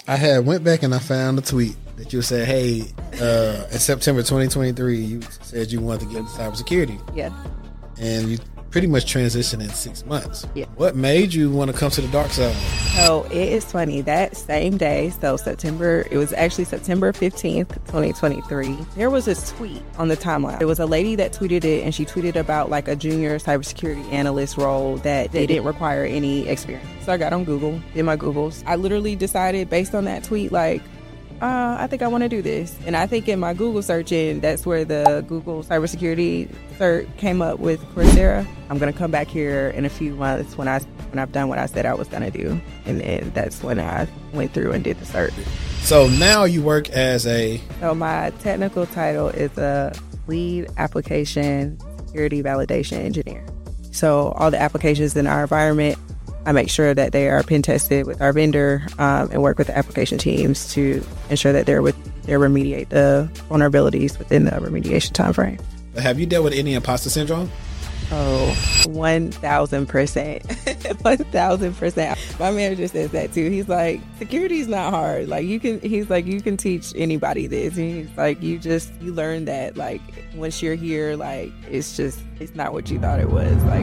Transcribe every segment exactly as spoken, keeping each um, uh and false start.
I had went back and I found a tweet that you said, hey, uh, in September twenty twenty-three, you said you wanted to get into cybersecurity. Yeah. And you pretty much transitioned in six months. Yeah. What made you want to come to the dark side? So it is funny. That same day, so September, it was actually September fifteenth, twenty twenty-three, there was this tweet on the timeline. It was a lady that tweeted it, and she tweeted about like a junior cybersecurity analyst role that they didn't require any experience. So I got on Google, did my Googles. I literally decided based on that tweet, like, Uh, I think I want to do this. And I think in my Google searching, that's where the Google cybersecurity cert came up with Coursera. I'm going to come back here in a few months when, I, when I've done what I said I was going to do. And then that's when I went through and did the cert. So now you work as a... So my technical title is a lead application security validation engineer. So all the applications in our environment, I make sure that they are pen tested with our vendor um, and work with the application teams to ensure that they're with they remediate the vulnerabilities within the remediation timeframe. Have you dealt with any imposter syndrome? Oh, one thousand percent. one thousand percent. My manager says that too. He's like, security is not hard. Like you can, he's like, you can teach anybody this. And he's like, you just, you learn that like once you're here, like it's just, it's not what you thought it was. Like,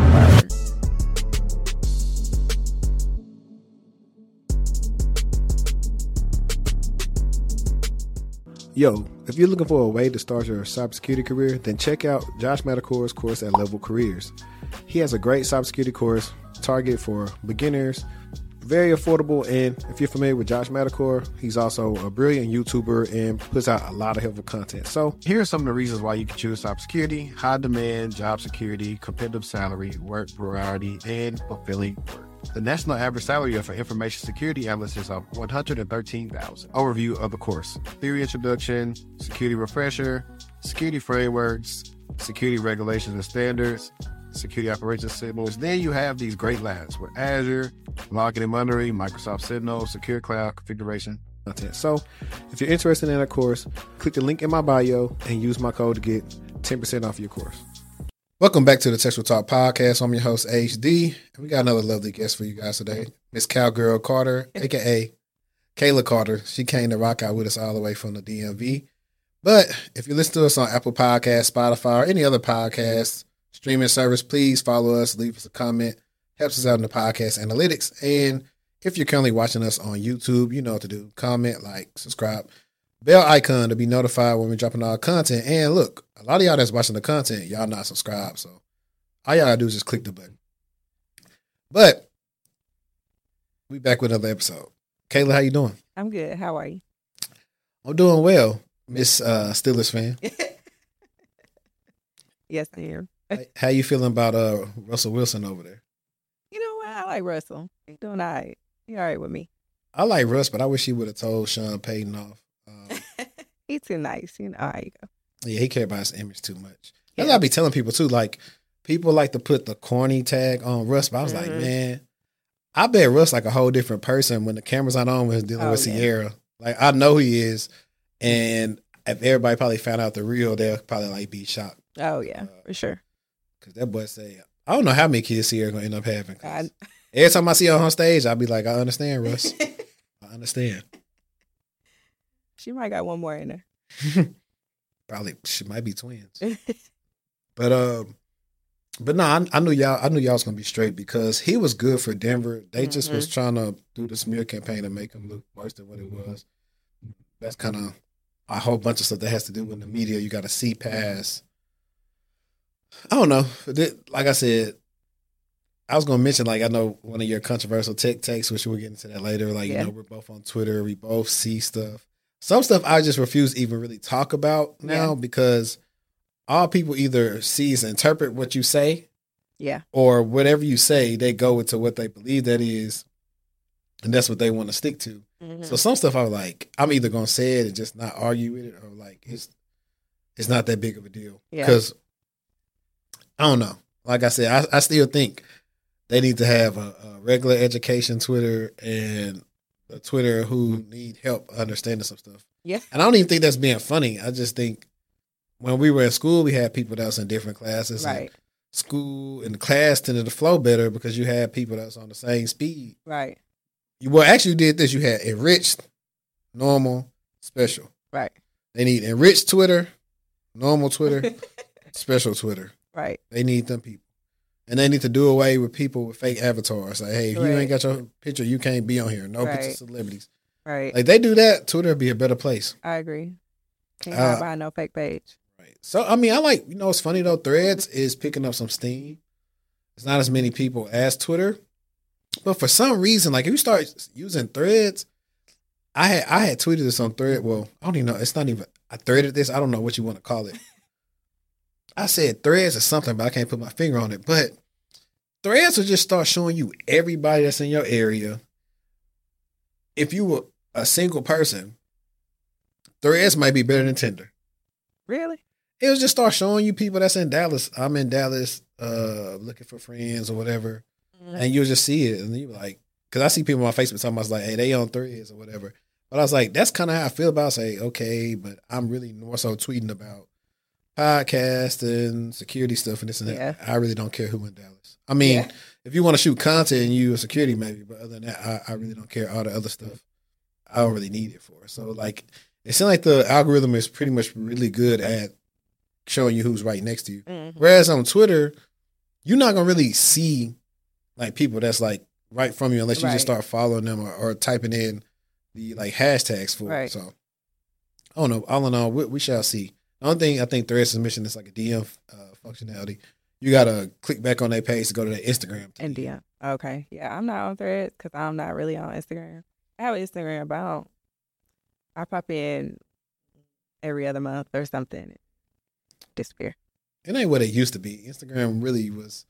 Yo, if you're looking for a way to start your cybersecurity career, then check out Josh Metacor's course at Level Careers. He has a great cybersecurity course targeted for beginners, very affordable, and if you're familiar with Josh Metacor, he's also a brilliant YouTuber and puts out a lot of helpful content. So here are some of the reasons why you can choose cybersecurity: high demand, job security, competitive salary, work variety, and fulfilling work. The national average salary for information security analysts is one hundred thirteen thousand dollars. Overview of the course: theory introduction, security refresher, security frameworks, security regulations and standards, security operations signals. Then you have these great labs with Azure, logging and monitoring, Microsoft Signal, secure cloud configuration. Content. So if you're interested in that course, click the link in my bio and use my code to get ten percent off your course. Welcome back to the Textual Talk Podcast. I'm your host, H D. And we got another lovely guest for you guys today, Miss Cowgirl Carter, a k a. Kayla Carter. She came to rock out with us all the way from the D M V. But if you listen to us on Apple Podcasts, Spotify, or any other podcast streaming service, please follow us, leave us a comment. Helps us out in the podcast analytics. And if you're currently watching us on YouTube, you know what to do. Comment, like, subscribe. Bell icon to be notified when we're dropping our content. And look, a lot of y'all that's watching the content, y'all not subscribed. So all y'all gotta do is just click the button. But we back with another episode. Kayla, how you doing? I'm good. How are you? I'm doing well, Miss uh, Steelers fan. Yes, I am. How you feeling about uh, Russell Wilson over there? You know what? I like Russell. He's doing all right. He all right with me. I like Russ, but I wish he would have told Sean Payton off. Um, He's too nice. You know, all right, you go. Yeah, he cared about his image too much. Yeah. That's what I be telling people too. Like, people like to put the corny tag on Russ, but I was Mm-hmm. like, man, I bet Russ like a whole different person when the camera's not on when he's dealing Oh, with yeah. Sierra. Like, I know he is, and if everybody probably found out the real, they'll probably like be shocked. Oh, yeah, Uh, for sure. Cause that boy say, I don't know how many kids Sierra gonna end up having. 'Cause I- every time I see her on stage, I'll be like, I understand, Russ. I understand. She might got one more in there. Probably she might be twins. But um, but no, I, I knew y'all. I knew y'all was gonna be straight because he was good for Denver. They just Mhm. was trying to do the smear campaign to make him look worse than what it was. That's kind of a whole bunch of stuff that has to do with the media. You got to see past. I don't know. Like I said, I was gonna mention, like, I know one of your controversial tech takes, which we'll get into that later. Like, Yeah. you know, we're both on Twitter. We both see stuff. Some stuff I just refuse to even really talk about now Yeah. because all people either see is interpret what you say, Yeah. or whatever you say, they go into what they believe that is, and that's what they want to stick to. Mhm. So some stuff I was like, I'm either gonna say it and just not argue with it, or like it's it's not that big of a deal. Yeah. Because I don't know. Like I said, I, I still think they need to have a, a regular education Twitter and a Twitter who need help understanding some stuff. Yeah. And I don't even think that's being funny. I just think when we were in school, we had people that was in different classes. and Right. School and the class tended to flow better because you had people that was on the same speed. Right. You well, actually, you did this. You had enriched, normal, special. Right. They need enriched Twitter, normal Twitter, special Twitter. Right. They need them people. And they need to do away with people with fake avatars. Like, hey, if right. you ain't got your picture, you can't be on here. No right. pictures of celebrities. Right. Like, they do that, Twitter would be a better place. I agree. Can't uh, hide behind no fake page. Right. So, I mean, I like, you know, it's funny, though. Threads is picking up some steam. It's not as many people as Twitter. But for some reason, like, if you start using Threads, I had I had tweeted this on Thread. Well, I don't even know. It's not even, I threaded this. I don't know what you want to call it. I said Threads or something, but I can't put my finger on it. But Threads will just start showing you everybody that's in your area. If you were a single person, Threads might be better than Tinder. Really? It was just start showing you people that's in Dallas. I'm in Dallas, uh, looking for friends or whatever. Mm-hmm. And you'll just see it. And you like, because I see people on Facebook talking about, like, hey, they on Threads or whatever. But I was like, that's kind of how I feel about it. Say, okay, but I'm really more so tweeting about podcasting, security stuff, and this and that. Yeah. I really don't care who in Dallas. I mean, yeah. if you want to shoot content and you a security, maybe. But other than that, I, I really don't care. All the other stuff, I don't really need it for. So, like, it seems like the algorithm is pretty much really good at showing you who's right next to you. Mm-hmm. Whereas on Twitter, you're not going to really see, like, people that's, like, right from you unless you right. just start following them or, or typing in the, like, hashtags for right. it. So, I don't know. All in all, we, we shall see. The only thing I think Threads is missing is, like, a D M uh, functionality. You got to click back on their page to go to their Instagram. And D M. Okay. Yeah, I'm not on Threads because I'm not really on Instagram. I have an Instagram, but I don't. I pop in every other month or something. Disappear. It ain't what it used to be. Instagram really was.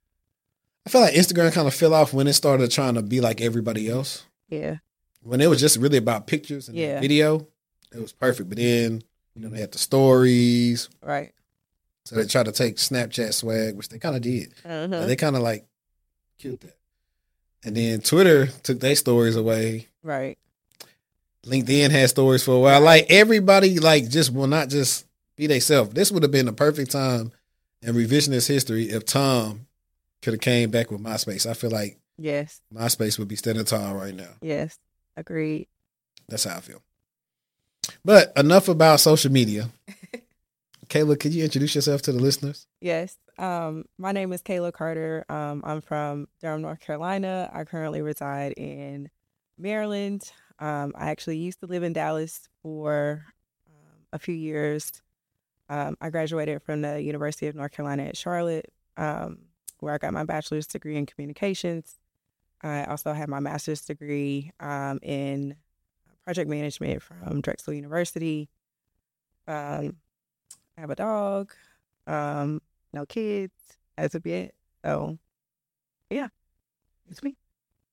I feel like Instagram kind of fell off when it started trying to be like everybody else. Yeah. When it was just really about pictures and yeah. video, it was perfect. But then, you know, they had the stories. Right. So they tried to take Snapchat swag, which they kind of did. Uh-huh. But they kind of like killed that. And then Twitter took their stories away. Right. LinkedIn had stories for a while. Like, everybody, like, just will not just be themselves. This would have been the perfect time in revisionist history if Tom could have came back with MySpace. I feel like yes, MySpace would be standing tall right now. Yes, agreed. That's how I feel. But enough about social media. Kayla, could you introduce yourself to the listeners? Yes. Um, my name is Kayla Carter. Um, I'm from Durham, North Carolina. I currently reside in Maryland. Um, I actually used to live in Dallas for um, a few years. Um, I graduated from the University of North Carolina at Charlotte, um, where I got my bachelor's degree in communications. I also have my master's degree um, in project management from Drexel University. Um, I have a dog, um, no kids as of yet. So, yeah, it's me.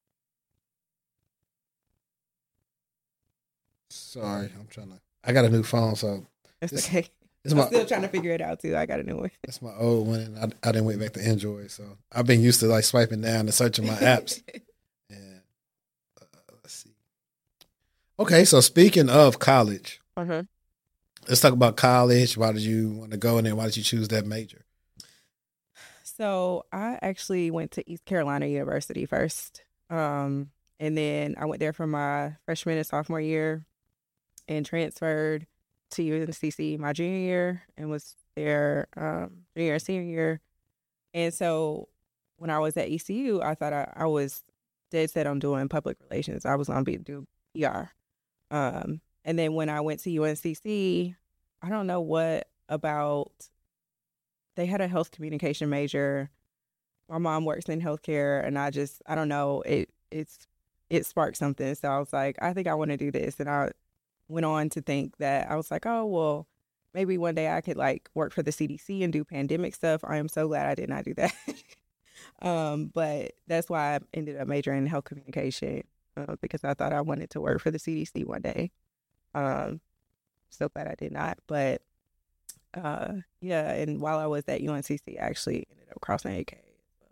Sorry, I'm trying to. I got a new phone, so it's this, okay. This I'm my, still trying to figure it out too. I got a new one. That's my old one, and I, I didn't went back to Android, so I've been used to like swiping down and searching my apps. And uh, let's see. Okay, so speaking of college, uh-huh. let's talk about college. Why did you want to go in there? Why did you choose that major? So I actually went to East Carolina University first, um, and then I went there for my freshman and sophomore year, and transferred to U N C C my junior year and was there um, junior and senior year. And so when I was at E C U, I thought I, I was dead set on doing public relations. I was going to be do P R. Um, and then when I went to U N C C, I don't know what about, they had a health communication major. My mom works in healthcare, and I just, I don't know, it it's it sparked something. So I was like, I think I want to do this. And I went on to think that, I was like, oh, well, maybe one day I could like work for the C D C and do pandemic stuff. I am so glad I did not do that. um, but that's why I ended up majoring in health communication, uh, because I thought I wanted to work for the C D C one day. Um, so glad I did not. But uh, yeah, and while I was at U N C C, I actually ended up crossing A K.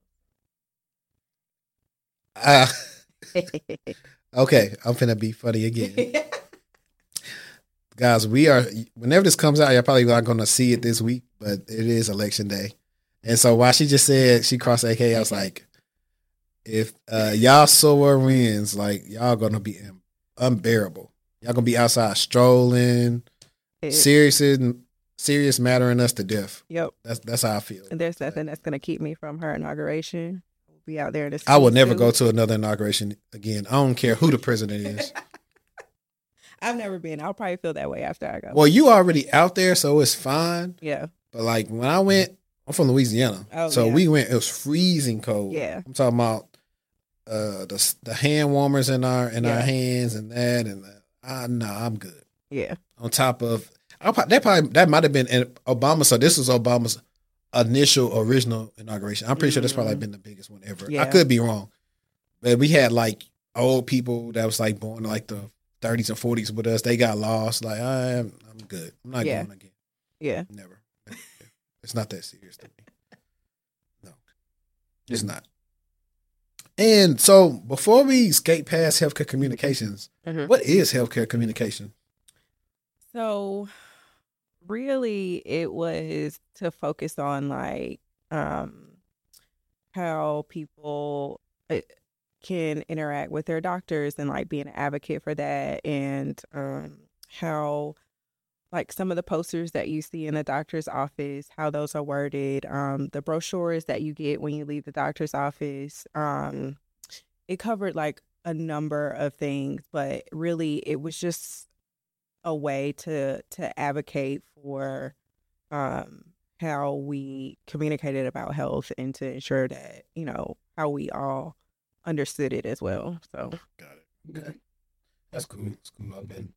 Uh, okay, I'm finna be funny again. Guys, we are, whenever this comes out, you're probably not going to see it this week, but it is election day. And so while she just said she crossed A K, I was like, if uh, y'all soar winds, like y'all gonna be unbearable. Y'all gonna be outside strolling, It- serious, serious mattering us to death. Yep. That's that's how I feel. And there's nothing that's gonna keep me from her inauguration. We'll be out there in the I will never suit. go to another inauguration again. I don't care who the president is. I've never been. I'll probably feel that way after I go. Well, you already out there, so it's fine. Yeah. But like when I went, I'm from Louisiana, Oh, so yeah. we went. It was freezing cold. Yeah. I'm talking about uh, the the hand warmers in our in Yeah. our hands and that and that. Ah, no, I'm good. Yeah. On top of I'll, pro- that probably that might have been in Obama. So this was Obama's initial original inauguration. I'm pretty sure that's probably Mhm. been the biggest one ever. I Yeah. could be wrong, but we had like old people that was like born in like the thirties and forties with us. They got lost. Like I'm, I'm good. I'm not Yeah. going again. Yeah. Never. It's not that serious to me. No, it's not. And so before we skate past healthcare communications, Mhm. what is healthcare communication? So really it was to focus on like um how people uh, can interact with their doctors and like be an advocate for that, and um how like some of the posters that you see in the doctor's office, how those are worded, um the brochures that you get when you leave the doctor's office. Um it covered like a number of things, but really it was just a way to to advocate for um how we communicated about health and to ensure that, you know, how we all understood it as well. So Got it. Okay. That's cool. That's cool. I've been.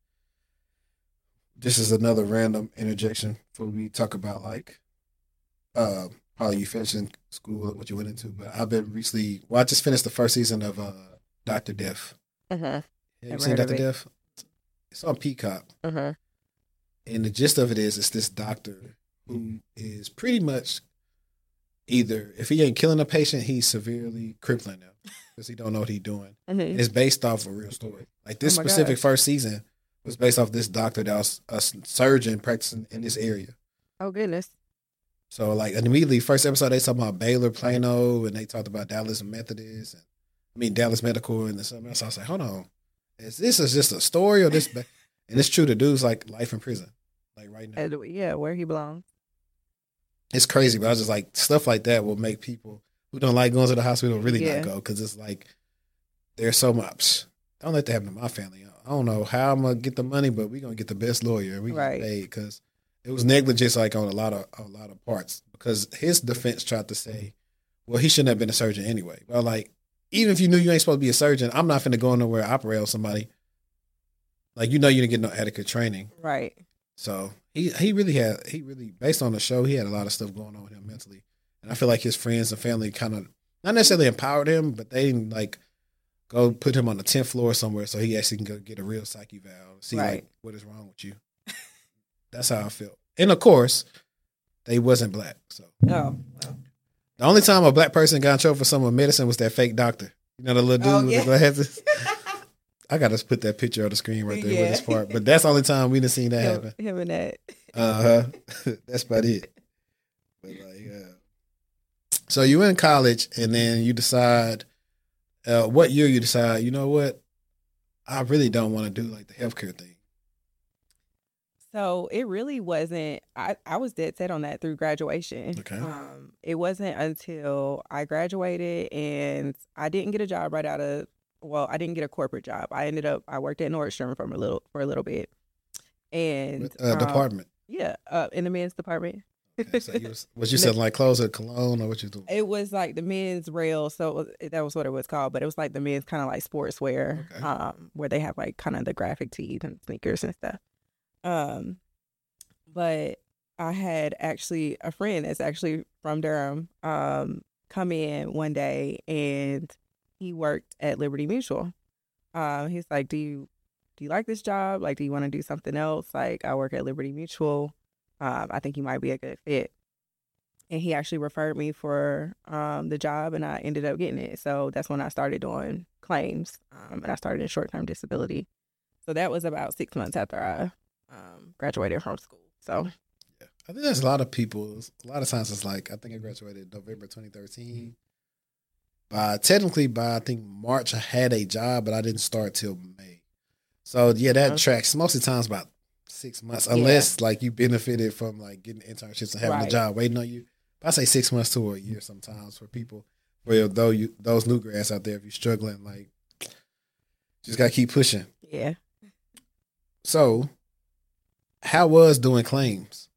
This is another random interjection before we talk about like, uh, probably you finished in school, what you went into. But I've been recently. Well, I just finished the first season of uh, Doctor Death. uh-huh. Have you Never seen heard of Doctor it. Death? It's on Peacock, Uh-huh. and the gist of it is, it's this doctor who is pretty much either if he ain't killing a patient, he's severely crippling them because he don't know what he's doing. Mhm. It's based off a real story. Like this Oh my specific gosh. first season was based off this doctor that was a surgeon practicing in this area. Oh goodness. So like immediately first episode they talked about Baylor, Plano, and they talked about Dallas Methodist, and I mean Dallas Medical and something else. I was like, hold on, is this is just a story or this? Ba-? And it's true. The dude's like life in prison, like right now. And, yeah, where he belongs. It's crazy, but I was just like stuff like that will make people who don't like going to the hospital really Yeah. not go because it's like there's so much. Don't let that happen to my family. I don't know how I'm gonna get the money, but we're gonna get the best lawyer and we Right. get paid because it was negligence like on a lot of a lot of parts. Because his defense tried to say, well, he shouldn't have been a surgeon anyway. Well, like even if you knew you ain't supposed to be a surgeon, I'm not finna go nowhere and operate on somebody. Like you know you didn't get no adequate training. Right. So he he really had he really based on the show he had a lot of stuff going on with him mentally, and I feel like his friends and family kind of not necessarily empowered him, but they didn't like go put him on the tenth floor somewhere so he actually can go get a real psyche valve, see Right. like what is wrong with you. That's how I felt, and of course, they wasn't black. So Oh. the only time a black person got in trouble for some of medicine was that fake doctor. You know the little dude Oh, with yeah. the glasses. I gotta put that picture on the screen right there with Yeah. this part, but that's the only time we done seen that him, happen. him and that. Uh huh. That's about it. But like, uh, so you in college, and then you decide, uh, what year you decide? You know what? I really don't want to do like the healthcare thing. So it really wasn't. I, I was dead set on that through graduation. Okay. Um, it wasn't until I graduated and I didn't get a job right out of. Well, I didn't get a corporate job. I ended up. I worked at Nordstrom for a little for a little bit, and Uh, um, department. yeah, uh, in the men's department. Okay, so you was, was you selling like clothes or cologne or what you doing? It was like the men's rail, so it was, that was what it was called. But it was like the men's kind of like sportswear, Okay. um, where they have like kind of the graphic tees and sneakers and stuff. Um, but I had actually a friend that's actually from Durham, um, come in one day and he worked at Liberty Mutual. Um, he's like, "Do you do you like this job? Like, do you want to do something else? Like, I work at Liberty Mutual. Um, I think you might be a good fit." And he actually referred me for um, the job, and I ended up getting it. So that's when I started doing claims, um, and I started in short-term disability. So that was about six months after I um, graduated from school. So Yeah. I think there's a lot of people. A lot of times it's like I think I graduated November twenty thirteen. by technically by I think March I had a job, but I didn't start till May. So yeah, that Okay. tracks most of the times about six months, unless like you benefited from like getting internships and having Right. a job waiting on you. I say six months to a year sometimes for people. For though you those new grads out there, if you're struggling, like just gotta keep pushing. Yeah. So, how was doing claims?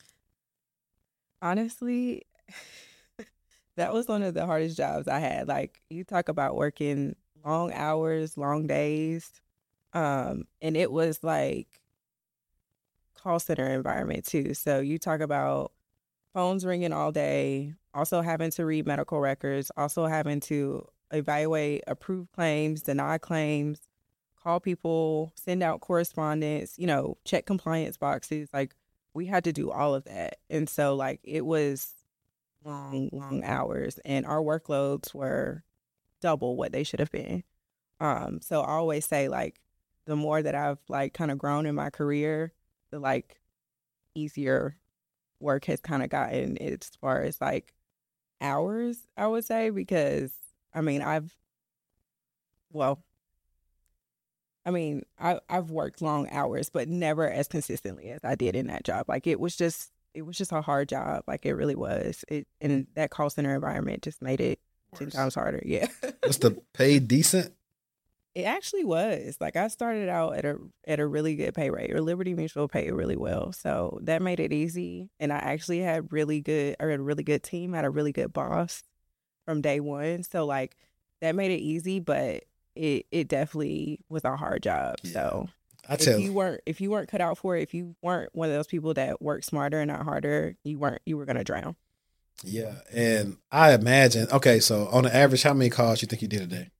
Honestly, that was one of the hardest jobs I had. Like, you talk about working long hours, long days. Um, and it was like call center environment too. So you talk about phones ringing all day, also having to read medical records, also having to evaluate approved claims, deny claims, call people, send out correspondence, you know, check compliance boxes. Like, we had to do all of that. And so, like, it was long, long hours, and our workloads were double what they should have been. Um, so I always say, like, the more that I've, like, kind of grown in my career, the, like, easier work has kind of gotten as far as, like, hours, I would say, because, I mean, I've, well, I mean, I, I've worked long hours, but never as consistently as I did in that job. Like, it was just, it was just a hard job. Like, it really was. It, and that call center environment just made it ten Worse. times harder. Yeah. Was the pay decent? It actually was. Like, I started out at a at a really good pay rate. Or Liberty Mutual paid really well, so that made it easy. And I actually had really good, or had a really good team. Had a really good boss from day one. So like, that made it easy, but it it definitely was a hard job. Yeah. So I if tell you you, weren't if you weren't cut out for it, if you weren't one of those people that work smarter and not harder, you weren't you were gonna drown. yeah, and I imagine. Okay, so on the average, how many calls you think you did a day?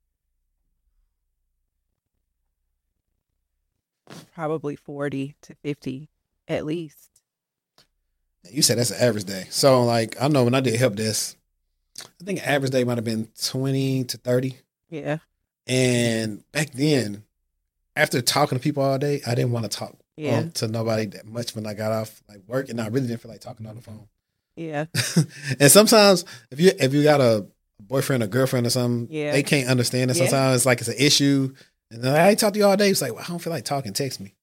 Probably forty to fifty at least. You said that's an average day. So like, I know when I did help desk, I think average day might have been twenty to thirty. Yeah. And back then, after talking to people all day, I didn't want to talk Yeah. um, to nobody that much when I got off like work, and I really didn't feel like talking on the phone. Yeah. And sometimes if you if you got a boyfriend or girlfriend or something, Yeah. they can't understand it. Yeah. Sometimes it's like it's an issue, and they're like, I talk to you all day. It's like, well, I don't feel like talking. Text me.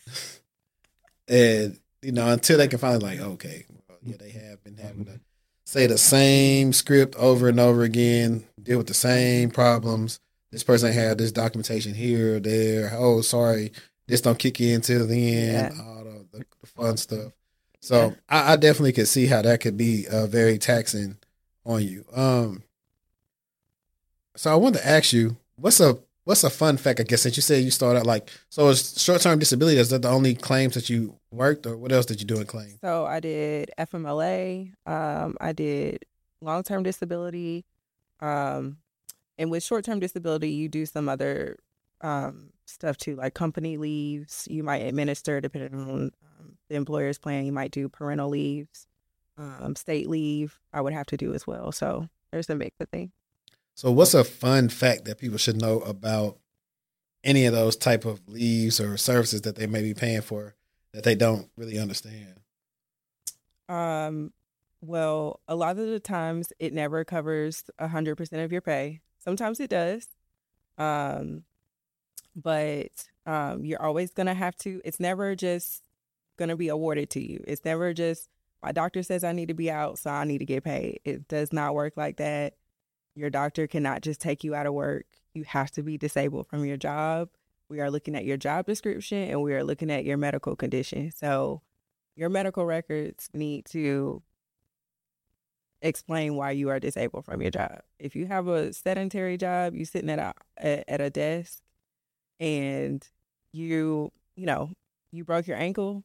And you know, until they can finally like, okay, well, yeah, they have been having to say the same script over and over again, deal with the same problems. This person had this documentation here or there. Oh, sorry, this don't kick in till the end. Yeah. All the, the, the fun stuff. So I, I definitely could see how that could be uh, very taxing on you. Um, so I wanted to ask you, what's a what's a fun fact? I guess since you said you started like, so is short term disability, is that the only claims that you worked, or what else did you do in claims? So I did F M L A. Um, I did long term disability. Um, and with short term disability, you do some other um, stuff too, like company leaves. You might administer depending on um, the employer's plan. You might do parental leaves, um, state leave. I would have to do as well. So there's a mix of things. So what's a fun fact that people should know about any of those type of leaves or services that they may be paying for that they don't really understand? Um, well, a lot of the times it never covers a hundred percent of your pay. Sometimes it does. Um, but um, you're always gonna have to. It's never just gonna be awarded to you. It's never just my doctor says I need to be out, so I need to get paid. It does not work like that. Your doctor cannot just take you out of work. You have to be disabled from your job. We are looking at your job description and we are looking at your medical condition. So your medical records need to explain why you are disabled from your job. If you have a sedentary job, you sitting at a at a desk and you, you know, you broke your ankle.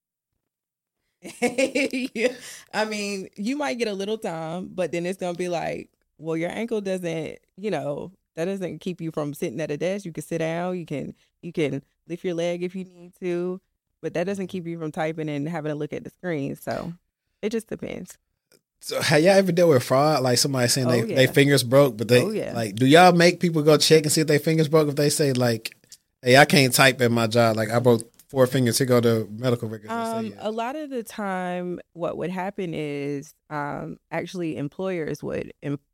Yeah. I mean, you might get a little time, but then it's going to be like, well, your ankle doesn't, you know, that doesn't keep you from sitting at a desk. You can sit down, you can you can lift your leg if you need to, but that doesn't keep you from typing and having to look at the screen. So it just depends. So have y'all ever dealt with fraud? Like somebody saying Oh, they, yeah. they fingers broke, but they Oh, yeah. like, do y'all make people go check and see if their fingers broke? If they say like, hey, I can't type at my job, like I broke four fingers, here go the medical records. and Um, say, yeah. a lot of the time, what would happen is um, actually employers would em-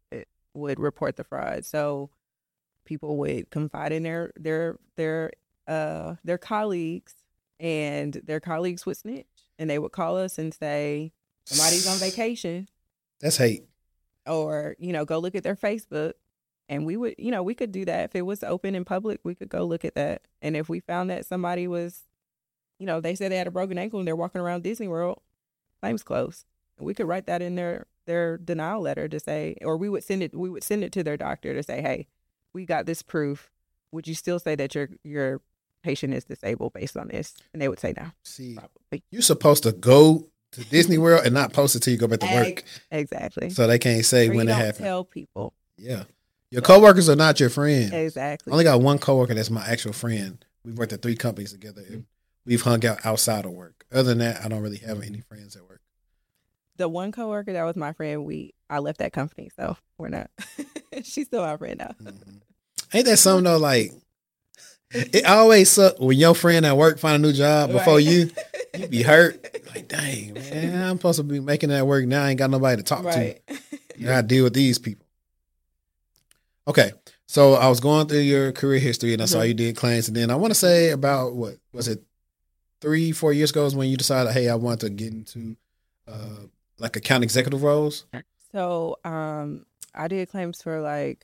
would report the fraud. So people would confide in their their their uh their colleagues, and their colleagues would snitch, and they would call us and say somebody's on vacation. That's hate. Or, you know, go look at their Facebook. And we would, you know, we could do that. If it was open in public, we could go look at that. And if we found that somebody was, you know, they said they had a broken ankle and they're walking around Disney World, claims closed. We could write that in their, their denial letter to say, or we would send it, we would send it to their doctor to say, hey, we got this proof. Would you still say that your, your patient is disabled based on this? And they would say no. See, probably. You're supposed to go to Disney World and not post it till you go back to work. Exactly. So they can't say or when you it don't happened. Tell people. Yeah. Your coworkers are not your friends. Exactly. I only got one coworker that's my actual friend. We've worked at three companies together. And we've hung out outside of work. Other than that, I don't really have any friends at work. The one coworker that was my friend, we I left that company, so we're not. She's still my friend now. Mm-hmm. Ain't that something though? Like, it always sucks when your friend at work find a new job before right. you. You be hurt. Like, dang, man, I'm supposed to be making that work now. I ain't got nobody to talk right. to. You gotta deal with these people. Okay, so I was going through your career history, and I mm-hmm. saw you did claims, and then I want to say about what was it, three, four years ago is when you decided, hey, I want to get into uh, like account executive roles. So um, I did claims for like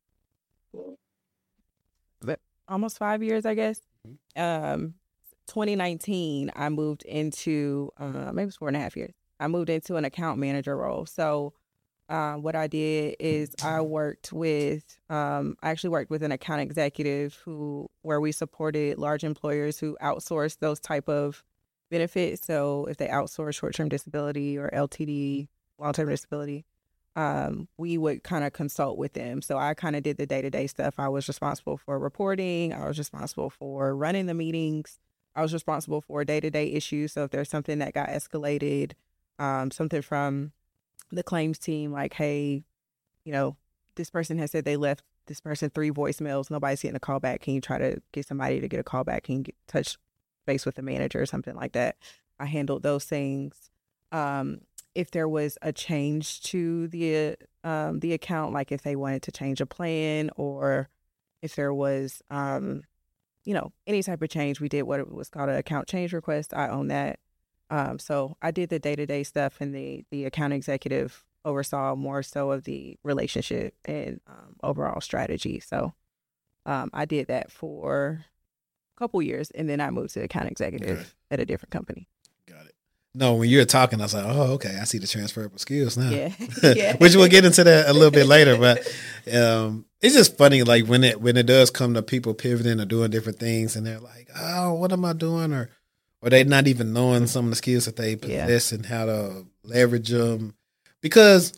almost five years, I guess. Mm-hmm. Um, twenty nineteen, I moved into uh, maybe it was four and a half years. I moved into an account manager role. So. Uh, what I did is I worked with, um, I actually worked with an account executive who, where we supported large employers who outsource those type of benefits. So if they outsource short-term disability or L T D, long-term disability, um, we would kind of consult with them. So I kind of did the day-to-day stuff. I was responsible for reporting. I was responsible for running the meetings. I was responsible for day-to-day issues. So if there's something that got escalated, um, something from the claims team, like, hey, you know, this person has said they left this person three voicemails. Nobody's getting a call back. Can you try to get somebody to get a call back? Can you get, touch base with the manager or something like that? I handled those things. Um, if there was a change to the um, the account, like if they wanted to change a plan or if there was, um, you know, any type of change, we did what was called an account change request. I own that. Um, so I did the day-to-day stuff, and the, the account executive oversaw more so of the relationship and um, overall strategy. So um, I did that for a couple years, and then I moved to account executive okay. at a different company. Got it. No, when you were talking, I was like, oh, okay, I see the transferable skills now. Yeah. yeah. Which we'll get into that a little bit later. But um, it's just funny, like when it when it does come to people pivoting or doing different things, and they're like, oh, what am I doing? Or Or they not even knowing some of the skills that they possess yeah. and how to leverage them. Because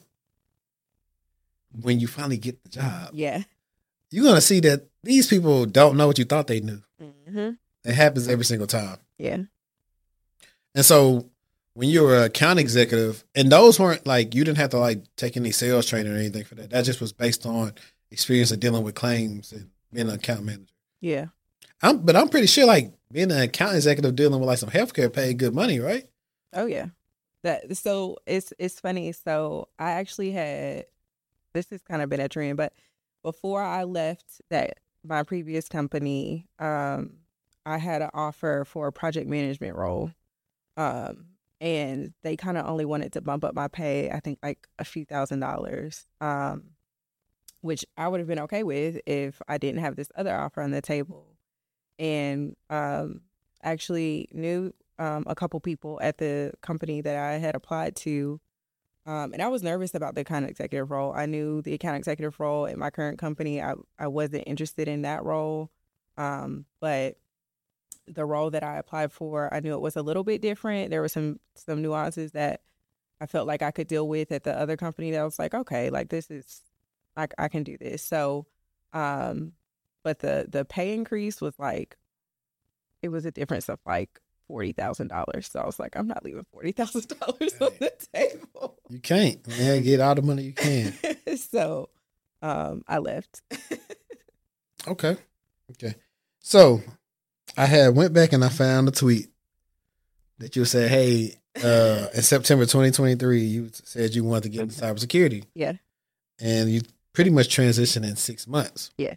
when you finally get the job, yeah, you're going to see that these people don't know what you thought they knew. Mm-hmm. It happens every single time. Yeah. And so when you were an account executive, and those weren't like, you didn't have to like take any sales training or anything for that. That just was based on experience of dealing with claims and being an account manager. Yeah. I'm, but I'm pretty sure like being an account executive dealing with like some healthcare paid good money, right? Oh yeah. That so it's it's funny. So I actually had this has kind of been a trend, but before I left that my previous company, um, I had an offer for a project management role. Um, and they kind of only wanted to bump up my pay, I think like a few thousand dollars. Um, which I would have been okay with if I didn't have this other offer on the table. And um, actually knew um, a couple people at the company that I had applied to. Um, and I was nervous about the account executive role. I knew the account executive role at my current company. I, I wasn't interested in that role. Um, but the role that I applied for, I knew it was a little bit different. There were some, some nuances that I felt like I could deal with at the other company that I was like, okay, like this is, I, I can do this. So, um, but the, the pay increase was like, it was a difference of like forty thousand dollars. So I was like, I'm not leaving forty thousand dollars on the table. You can't. Man, get all the money you can. So um, I left. Okay. Okay. So I had went back and I found a tweet that you said, hey, uh, in September twenty twenty-three, you said you wanted to get into cybersecurity. Yeah. And you pretty much transition in six months. Yeah.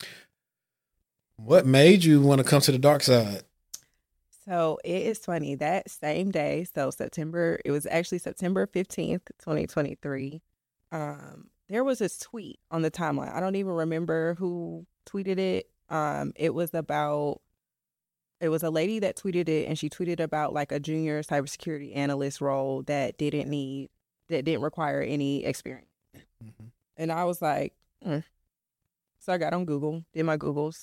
What made you want to come to the dark side? So it is funny that same day. So September, it was actually September fifteenth, twenty twenty-three. Um, there was this tweet on the timeline. I don't even remember who tweeted it. Um, it was about, it was a lady that tweeted it, and she tweeted about like a junior cybersecurity analyst role that didn't need, that didn't require any experience. Mm-hmm. And I was like, mm. So I got on Google, did my Googles,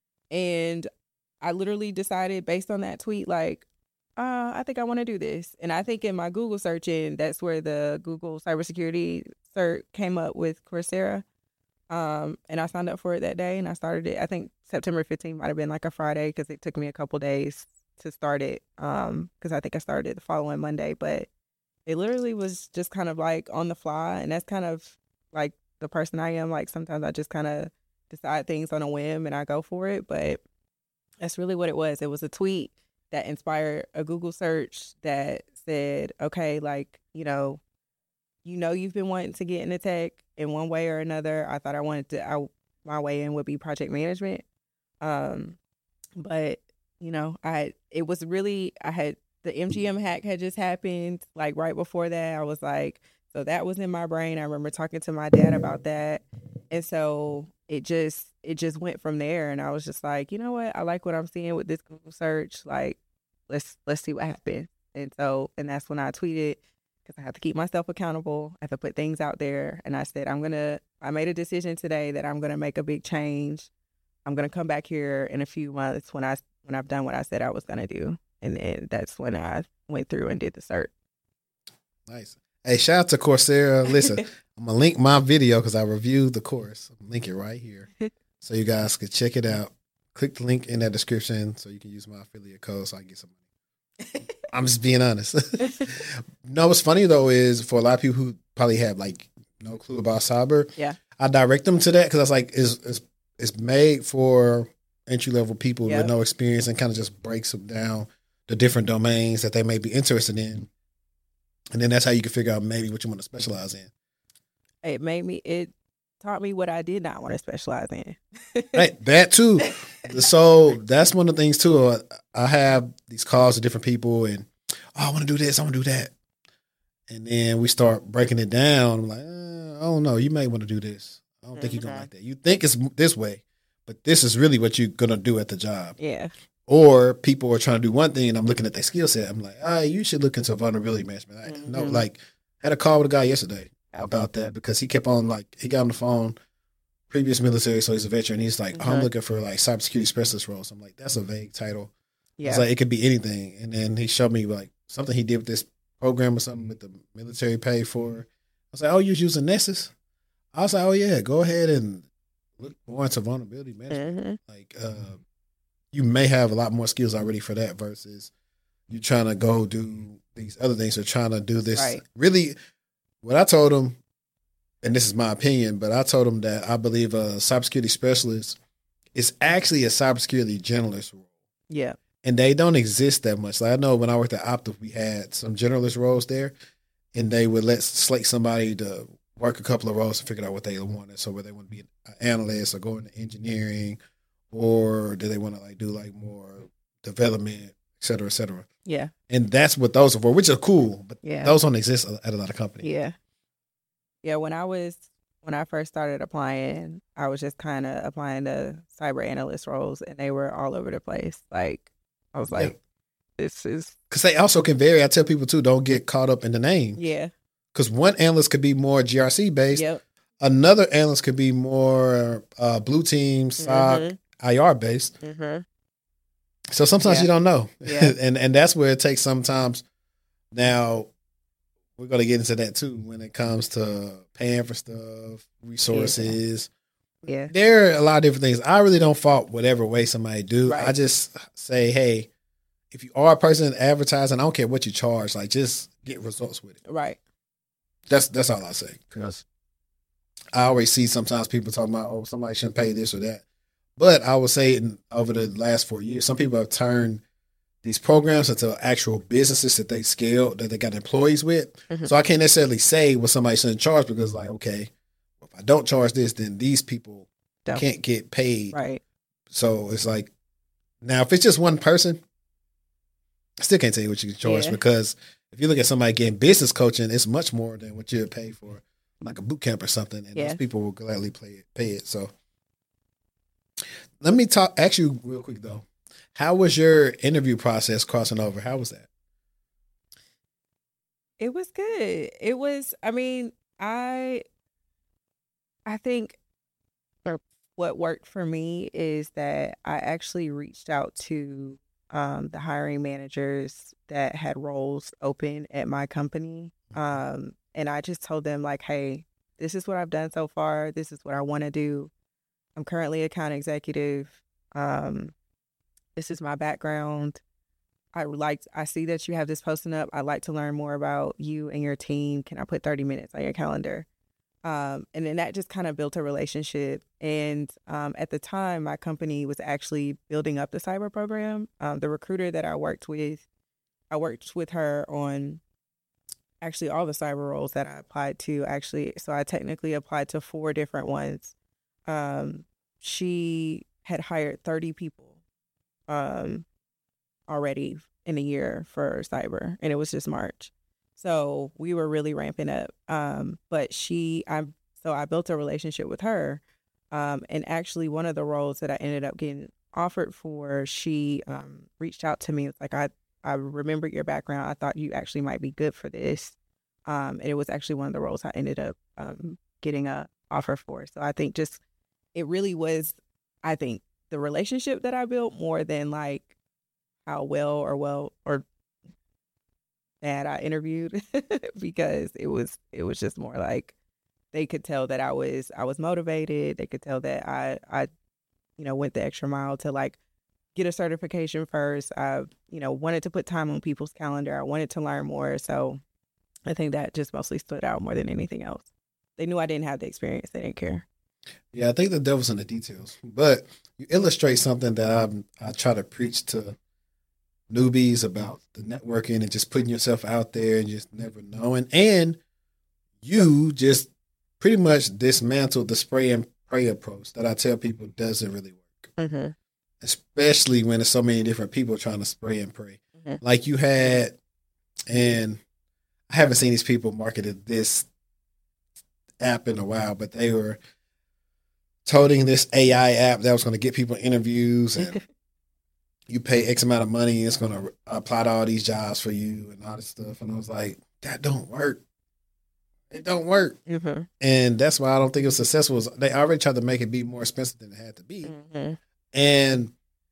and I literally decided based on that tweet, like, uh, I think I want to do this. And I think in my Google searching, that's where the Google cybersecurity cert came up with Coursera. Um, and I signed up for it that day, and I started it. I think September fifteenth might have been like a Friday, because it took me a couple days to start it. Um, because I think I started it the following Monday, but it literally was just kind of like on the fly. And that's kind of like the person I am. Like sometimes I just kind of decide things on a whim and I go for it. But that's really what it was. It was a tweet that inspired a Google search that said, okay, like, you know, you know, you've been wanting to get into tech in one way or another. I thought I wanted to, I, my way in would be project management. Um, but, you know, I, it was really, I had, the M G M hack had just happened. Like right before that, I was like, so that was in my brain. I remember talking to my dad about that. And so it just, it just went from there. And I was just like, you know what? I like what I'm seeing with this Google search. Like, let's, let's see what happens. And so, and that's when I tweeted, because I have to keep myself accountable. I have to put things out there. And I said, I'm going to, I made a decision today that I'm going to make a big change. I'm going to come back here in a few months when I, when I've done what I said I was going to do. And then that's when I went through and did the cert. Nice. Hey, shout out to Coursera. Listen, I'm going to link my video because I reviewed the course. I'm link it right here so you guys can check it out. Click the link in that description so you can use my affiliate code so I can get some money. I'm just being honest. No, what's funny, though, is for a lot of people who probably have, like, no clue about cyber, yeah, I direct them to that because I was like, it's, it's, it's made for entry-level people yep. with no experience, and kind of just breaks them down the different domains that they may be interested in. And then that's how you can figure out maybe what you want to specialize in. It made me, it taught me what I did not want to specialize in. Right, that too. So that's one of the things too. I have these calls with different people, and oh, I want to do this, I want to do that. And then we start breaking it down. I'm like, eh, I don't know, you may want to do this. I don't think mm-hmm. you're going to like that. You think it's this way, but this is really what you're going to do at the job. Yeah. Or people are trying to do one thing, and I'm looking at their skill set. I'm like, ah, you should look into vulnerability management. I mm-hmm. know, like, had a call with a guy yesterday about that because he kept on, like, he got on the phone, previous military, so he's a veteran. He's like, mm-hmm. oh, I'm looking for, like, cybersecurity specialist roles. I'm like, that's a vague title. Yeah. It's like, it could be anything. And then he showed me, like, something he did with this program or something with the military paid for. I was like, oh, you're using Nessus? I was like, oh, yeah, go ahead and look more into vulnerability management. Mm-hmm. Like, uh, you may have a lot more skills already for that versus you trying to go do these other things or trying to do this. Right. Really, what I told him, and this is my opinion, but I told him that I believe a cybersecurity specialist is actually a cybersecurity generalist role. Yeah. And they don't exist that much. Like I know when I worked at Opta, we had some generalist roles there, and they would let slate somebody to work a couple of roles to figure out what they wanted. So whether they want to be an analyst or go into engineering, or do they want to like do like more development, et cetera, et cetera. Yeah. And that's what those are for, which are cool, but yeah. those don't exist at a lot of companies. Yeah. Yeah. When I was, when I first started applying, I was just kind of applying to cyber analyst roles, and they were all over the place. Like, I was like, yeah. this is. Because they also can vary. I tell people too, don't get caught up in the name. Yeah. Because one analyst could be more G R C based. Yep. Another analyst could be more uh, blue team, S O C, mm-hmm. I R based. Mm-hmm. So sometimes yeah. you don't know. Yeah. and and that's where it takes sometimes. Now, we're going to get into that too when it comes to paying for stuff, resources. Yeah. yeah. There are a lot of different things. I really don't fault whatever way somebody do. Right. I just say, hey, if you are a person advertising, I don't care what you charge. Like, just get results with it. Right. That's that's all I say. Because I always see sometimes people talking about, oh, somebody shouldn't pay this or that. But I would say in, over the last four years, some people have turned these programs into actual businesses that they scale, that they got employees with. Mm-hmm. So I can't necessarily say what somebody shouldn't charge because, like, okay, if I don't charge this, then these people Don't. can't get paid. Right. So it's like, now if it's just one person, I still can't tell you what you can charge, Yeah. because if you look at somebody getting business coaching, it's much more than what you would pay for like a boot camp or something, and Yeah. those people will gladly pay it. Pay it. So let me talk. Ask you real quick though, how was your interview process crossing over? How was that? It was good. It was, I mean, I I think for what worked for me is that I actually reached out to um, the hiring managers that had roles open at my company. Um, and I just told them, like, hey, this is what I've done so far. This is what I want to do. I'm currently account executive. Um, this is my background. I would like, I see that you have this posting up. I'd like to learn more about you and your team. Can I put thirty minutes on your calendar? Um, and then that just kind of built a relationship. And um, at the time, my company was actually building up the cyber program. Um, the recruiter that I worked with, I worked with her on actually all the cyber roles that I applied to, actually. So I technically applied to four different ones. Um, she had hired thirty people um, already in a year for cyber, and it was just March. So we were really ramping up. Um, but she, I, so I built a relationship with her. Um, and actually one of the roles that I ended up getting offered for, she um, reached out to me. It's like, I, I remembered your background. I thought you actually might be good for this. Um, and it was actually one of the roles I ended up um, getting a offer for. So I think just, it really was, I think the relationship that I built more than like how well or well or that I interviewed because it was it was just more like they could tell that I was I was motivated. They could tell that I I you know went the extra mile to like get a certification first. I you know wanted to put time on people's calendar. I wanted to learn more. So I think that just mostly stood out more than anything else. They knew I didn't have the experience. They didn't care. Yeah, I think the devil's in the details. But you illustrate something that I'm, I try to preach to newbies about the networking and just putting yourself out there and just never knowing. And you just pretty much dismantled the spray and pray approach that I tell people doesn't really work. Mm-hmm. Especially when there's so many different people trying to spray and pray. Mm-hmm. Like you had, and I haven't seen these people marketed this app in a while, but they were toting this A I app that was going to get people interviews, and you pay X amount of money, it's going to apply to all these jobs for you and all this stuff. And I was like, that don't work. It don't work. Mm-hmm. And that's why I don't think it was successful. They already tried to make it be more expensive than it had to be. Mm-hmm. And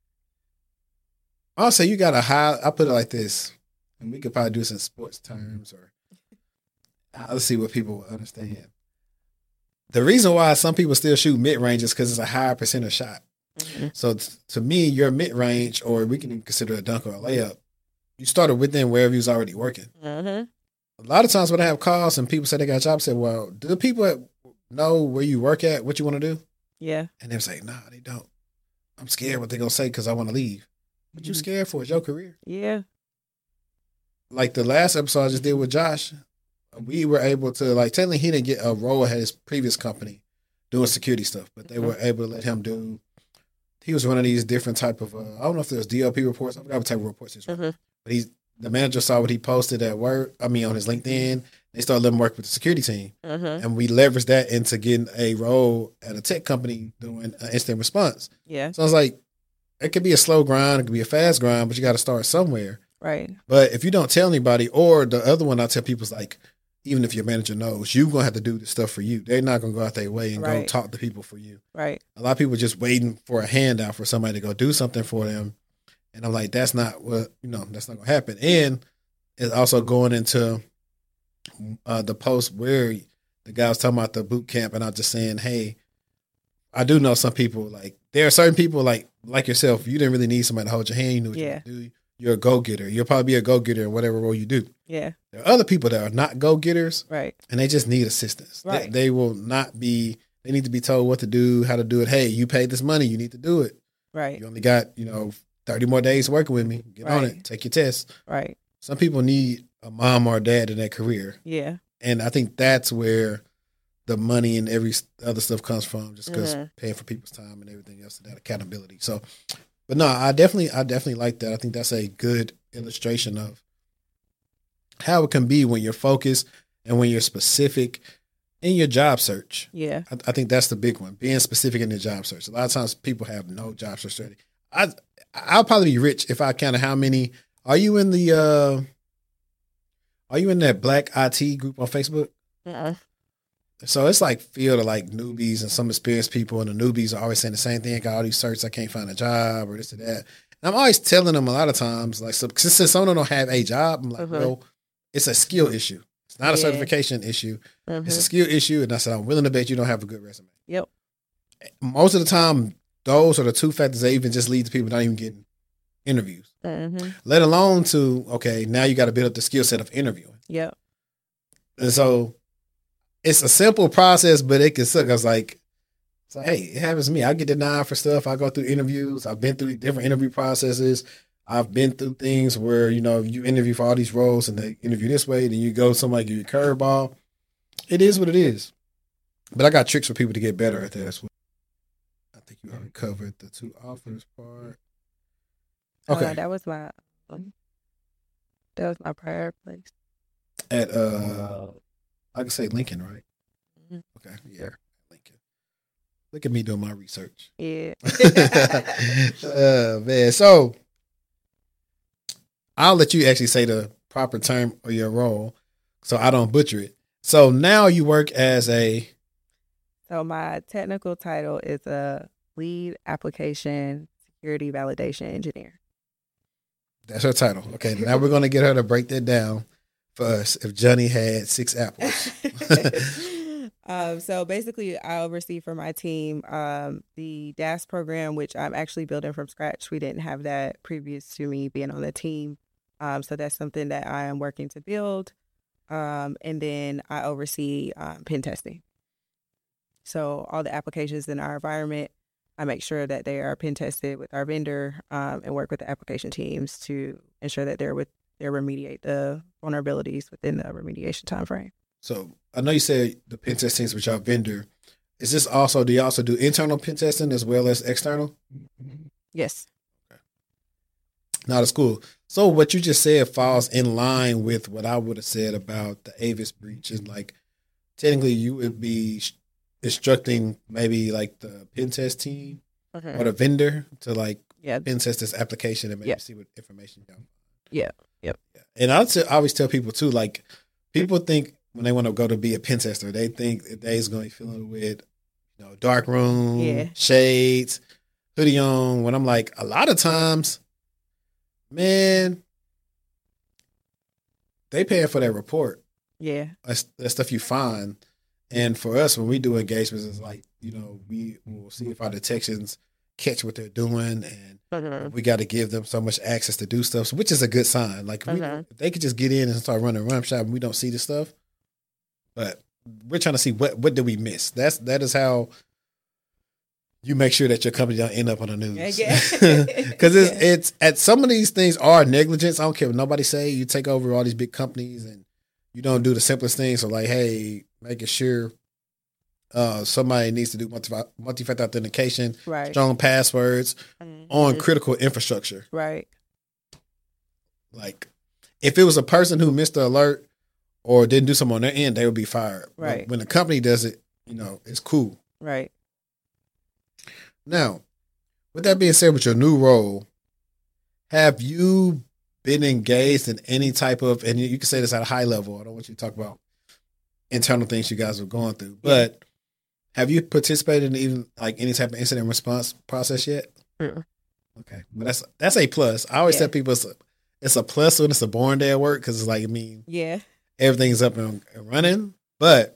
also, you got to high, I put it like this, and we could probably do this in sports terms, or let's see what people understand. The reason why some people still shoot mid-range is because it's a higher percent of shot. Mm-hmm. So t- to me, your mid-range, or we can even consider a dunk or a layup, you started within wherever you was already working. Mm-hmm. A lot of times when I have calls and people say they got jobs, I say, well, do the people know where you work at, what you want to do? Yeah. And they're like, nah, they don't. I'm scared what they're going to say because I want to leave. What you scared for? It's your career. Yeah. Like the last episode I just did with Josh, we were able to, like, technically he didn't get a role at his previous company doing security stuff, but they mm-hmm. were able to let him do, he was one of these different type of, uh, I don't know if there was D L P reports, I forgot what type of reports he's mm-hmm. but he's, the manager saw what he posted at work, I mean, on his LinkedIn. They started letting him work with the security team. Mm-hmm. And we leveraged that into getting a role at a tech company doing uh, instant response. Yeah. So I was like, it could be a slow grind, it could be a fast grind, but you got to start somewhere. Right. But if you don't tell anybody, or the other one I tell people is like, even if your manager knows, you're going to have to do the stuff for you. They're not going to go out their way and right. go talk to people for you. Right. A lot of people are just waiting for a handout for somebody to go do something for them. And I'm like, that's not what, you know, that's not going to happen. And it's also going into uh, the post where the guy was talking about the boot camp, and I was just saying, hey, I do know some people, like, there are certain people like like yourself, you didn't really need somebody to hold your hand. You knew what yeah. you do. You're a go-getter. You'll probably be a go-getter in whatever role you do. Yeah. There are other people that are not go-getters. Right. And they just need assistance. Right. They, they will not be, they need to be told what to do, how to do it. Hey, you paid this money. You need to do it. Right. You only got, you know, thirty more days working with me. Get right. on it. Take your test. Right. Some people need a mom or a dad in their career. Yeah. And I think that's where the money and every other stuff comes from, just because Mm-hmm. paying for people's time and everything else, and that accountability. So, but no, I definitely, I definitely like that. I think that's a good illustration of how it can be when you're focused and when you're specific in your job search. Yeah. I, I think that's the big one, being specific in their job search. A lot of times people have no job search strategy. I, I'll probably be rich if I counted how many. Are you in the, uh, are you in that Black I T group on Facebook? Uh-uh. So it's like field of like newbies and some experienced people, and the newbies are always saying the same thing. Got all these certs, I can't find a job or this or that. And I'm always telling them a lot of times, like, so, since some of them don't have a job, I'm like, Uh-huh. well, it's a skill issue. It's not a Yeah. certification issue. Mhm. It's a skill issue. And I said, I'm willing to bet you don't have a good resume. Yep. Most of the time, those are the two factors that even just lead to people not even getting interviews, Mm-hmm. let alone to, okay, now you got to build up the skill set of interviewing. Yep. And so it's a simple process, but it can suck. I was like, so hey, it happens to me. I get denied for stuff. I go through interviews. I've been through different interview processes. I've been through things where, you know, you interview for all these roles and they interview this way, then you go, somebody give you a curveball. It is what it is. But I got tricks for people to get better at that as well. I think you already covered the two offers part. Okay. Uh, that was my that was my prior place. At uh I can say Lincoln, right? Mhm. Okay, yeah, Lincoln. Look at me doing my research. Yeah. uh, man, so I'll let you actually say the proper term of your role, so I don't butcher it. So now you work as a So my technical title is a lead application security validation engineer. that's her title. Okay, now we're gonna get her to break that down for us. If Johnny had six apples, um, so basically, I oversee for my team um, the D A S program, which I'm actually building from scratch. We didn't have that previous to me being on the team. Um, so that's something that I am working to build. Um, and then I oversee um, pen testing. So all the applications in our environment, I make sure that they are pen tested with our vendor um, and work with the application teams to ensure that they're with they remediate the vulnerabilities within the remediation timeframe. so I know you said the pen testing is with your vendor. Is this also, do you also do internal pen testing as well as external? Yes. Not a school. So what you just said falls in line with what I would have said about the Avis breach. And like, technically, you would be instructing maybe like the pen test team Mhm. or the vendor to like Yeah. pen test this application and maybe Yeah. see what information you got. Yeah. Yep. And I t- I always tell people too, like, people think when they want to go to be a pen tester, they think that they's going to be filling with, you know, dark room, Yeah. shades, hoodie on. When I'm like, a lot of times, man, they paying for that report. Yeah. That's that stuff you find. And for us, when we do engagements, it's like, you know, we will see if our detections catch what they're doing, and Mhm. we got to give them so much access to do stuff, which is a good sign. Like, if, we, Mhm. if they could just get in and start running rump shop and we don't see the stuff, but we're trying to see what what did we miss. That's that is how you make sure that your company don't end up on the news. Yeah. Because it's it's at some of these things are negligence. I don't care what nobody say. You take over all these big companies and you don't do the simplest things. So like, hey, making sure uh, somebody needs to do multi multi-factor authentication, Right. strong passwords Mhm. on critical infrastructure. Right. Like, if it was a person who missed the alert or didn't do something on their end, they would be fired. But Right. when the company does it, you know, it's cool. Right. Now, with that being said, with your new role, have you been engaged in any type of, and you can say this at a high level, I don't want you to talk about internal things you guys are going through, but have you participated in even like any type of incident response process yet? Mm-mm. Okay. But that's that's a plus. I always Yeah. tell people it's a, it's a plus when it's a boring day at work, because it's like, I mean, Yeah. everything's up and running. But,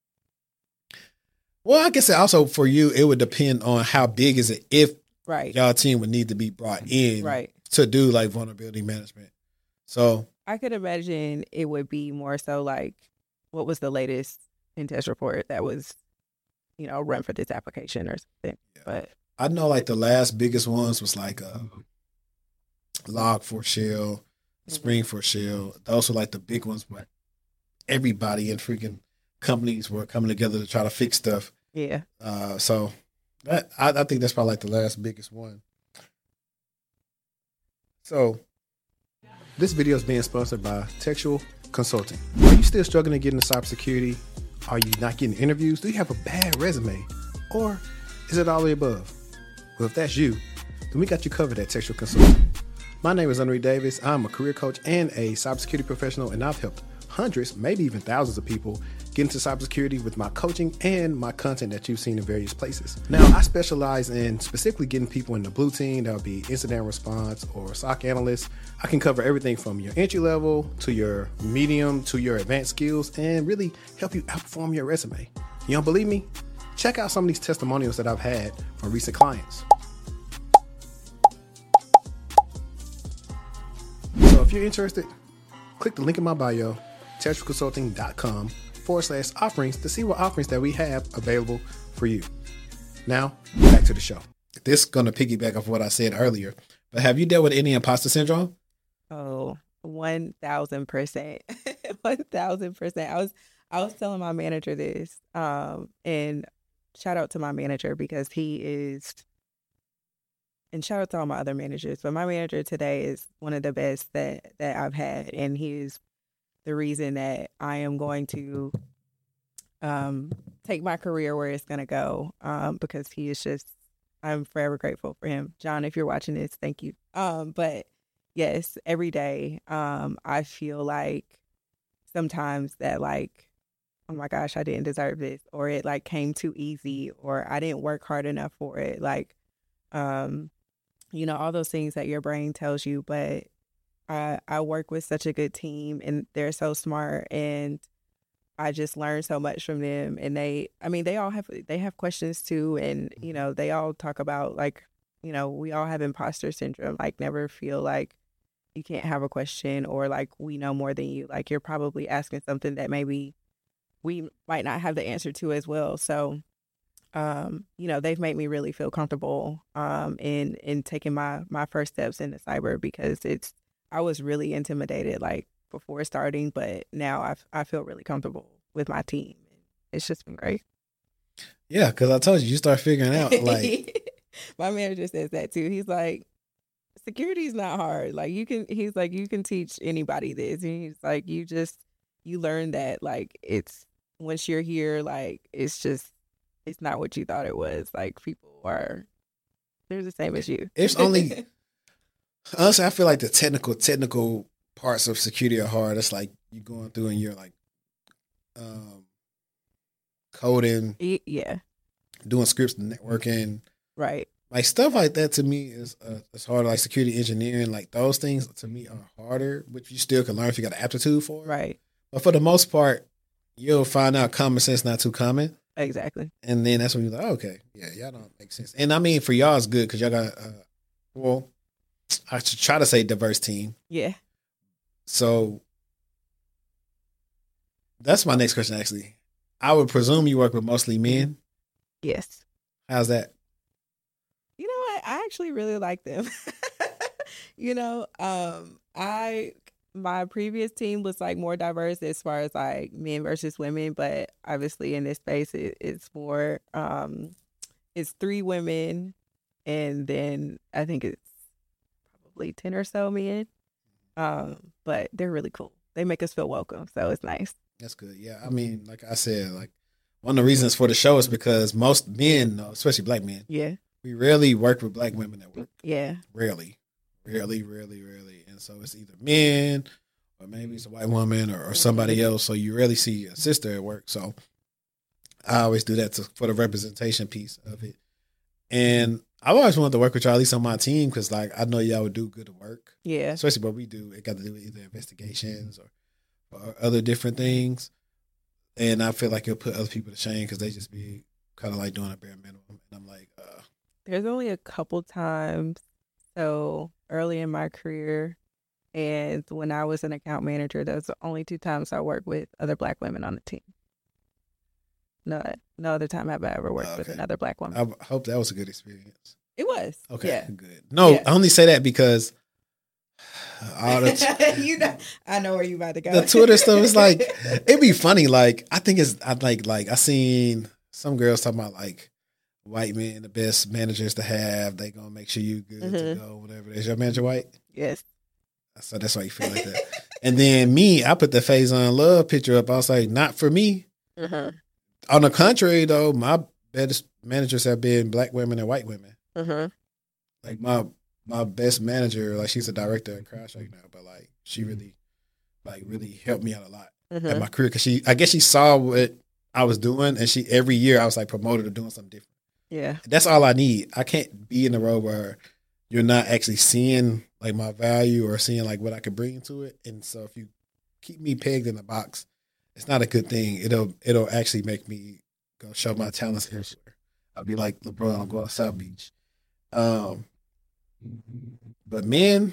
well, I guess also for you, it would depend on how big is it if Right. y'all team would need to be brought in Right. to do like vulnerability management. So, I could imagine it would be more so like, what was the latest pen test report that was, you know, run for this application or something. Yeah. But I know like the last biggest ones was like uh, Log four Shell, Spring four Shell. Those were like the big ones where everybody in freaking companies were coming together to try to fix stuff. Yeah. Uh, so that I, I think that's probably like the last biggest one. So this video is being sponsored by Textual Consulting. Are you still struggling to get into cybersecurity? Are you not getting interviews? Do you have a bad resume? Or is it all the above? Well, if that's you, then we got you covered at Textual Consulting. My name is Henry Davis. I'm a career coach and a cybersecurity professional, and I've helped hundreds, maybe even thousands of people get into cybersecurity with my coaching and my content that you've seen in various places. Now, I specialize in specifically getting people in the blue team. That would be incident response or S O C analyst. I can cover everything from your entry level to your medium to your advanced skills and really help you outperform your resume. You don't believe me? Check out some of these testimonials that I've had from recent clients. So if you're interested, click the link in my bio, textualconsulting.com forward slash offerings to see what offerings that we have available for you. Now, back to the show. This is going to piggyback off what I said earlier, but have you dealt with any imposter syndrome? Oh, one thousand percent. one thousand percent. I was, I was telling my manager this, um, and shout out to my manager because he is, and shout out to all my other managers, but my manager today is one of the best that, that I've had. And he is the reason that I am going to um, take my career where it's going to go, um, because he is just, I'm forever grateful for him. John, if you're watching this, thank you. Um, but yes, every day um, I feel like sometimes that like, oh my gosh, I didn't deserve this, or it like came too easy, or I didn't work hard enough for it. Like, um, you know, all those things that your brain tells you, but I, I work with such a good team and they're so smart, and I just learn so much from them. And they, I mean, they all have, they have questions too. And, you know, they all talk about like, you know, we all have imposter syndrome, like never feel like you can't have a question or like we know more than you. Like you're probably asking something that maybe we might not have the answer to as well. So, um, you know, they've made me really feel comfortable um, in, in taking my, my first steps into cyber, because it's, I was really intimidated like before starting, but now I I feel really comfortable with my team. It's just been great. Yeah, because I told you, you start figuring out like. My manager says that too. He's like, security is not hard. Like you can, he's like, you can teach anybody this. And he's like, you just, you learn that like it's, once you're here, like it's just, it's not what you thought it was. Like people are, they're the same as you. It's only... Honestly, I feel like the technical technical parts of security are hard. It's like you're going through and you're like um, coding, yeah, doing scripts, networking, right? Like stuff like that to me is uh, it's hard. Like security engineering, like those things to me are harder, which you still can learn if you got an aptitude for it. Right. But for the most part, you'll find out common sense not too common. Exactly. And then that's when you're like, oh, okay, yeah, y'all don't make sense. And I mean, for y'all, it's good because y'all got uh, well. I should try to say diverse team. Yeah. So that's my next question, actually. I would presume you work with mostly men. Yes. How's that? You know what? I actually really like them. you know, um, I my previous team was like more diverse as far as like men versus women, but obviously in this space it, it's more um, it's three women, and then I think it's ten or so men, um, but they're really cool. They make us feel welcome, so it's nice. That's good. Yeah, I mean, like I said, like one of the reasons for the show is because most men, especially black men, yeah, we rarely work with black women at work. Yeah, rarely, rarely, rarely, rarely, and so it's either men or maybe it's a white woman or, or somebody else. So you rarely see a sister at work. So I always do that to, for the representation piece of it, and I've always wanted to work with y'all, at least on my team, because like I know y'all would do good work. Yeah. Especially what we do. It got to do with either investigations or, or other different things. And I feel like it'll put other people to shame because they just be kind of like doing a bare minimum. And I'm like, uh. There's only a couple times, so early in my career, and when I was an account manager, those are the only two times I worked with other black women on the team. No, no other time have I ever worked okay. with another black woman. I hope that was a good experience. It was. Okay, yeah. good. No, yeah. I only say that because all the t- you know, I know where you about to go. the Twitter stuff is like it'd be funny. Like I think it's I like like I seen some girls talking about like white men the best managers to have. They gonna make sure you good mm-hmm. to go. Whatever. Is your manager white? Yes. So that's why you feel like that. And then me, I put the Faison Love picture up. I was like, not for me. Mm-hmm. On the contrary, though, my best managers have been black women and white women. Mm-hmm. Like my my best manager, like she's a director at Crash right now, but like she really, like really helped me out a lot mm-hmm. in my career because she, I guess she saw what I was doing, and she every year I was like promoted to doing something different. Yeah, that's all I need. I can't be in the role where you're not actually seeing like my value or seeing like what I could bring to it. And so if you keep me pegged in a box, it's not a good thing. It'll it'll actually make me go show my talents elsewhere. I'll be like LeBron, I'll go to South Beach. Um, but men,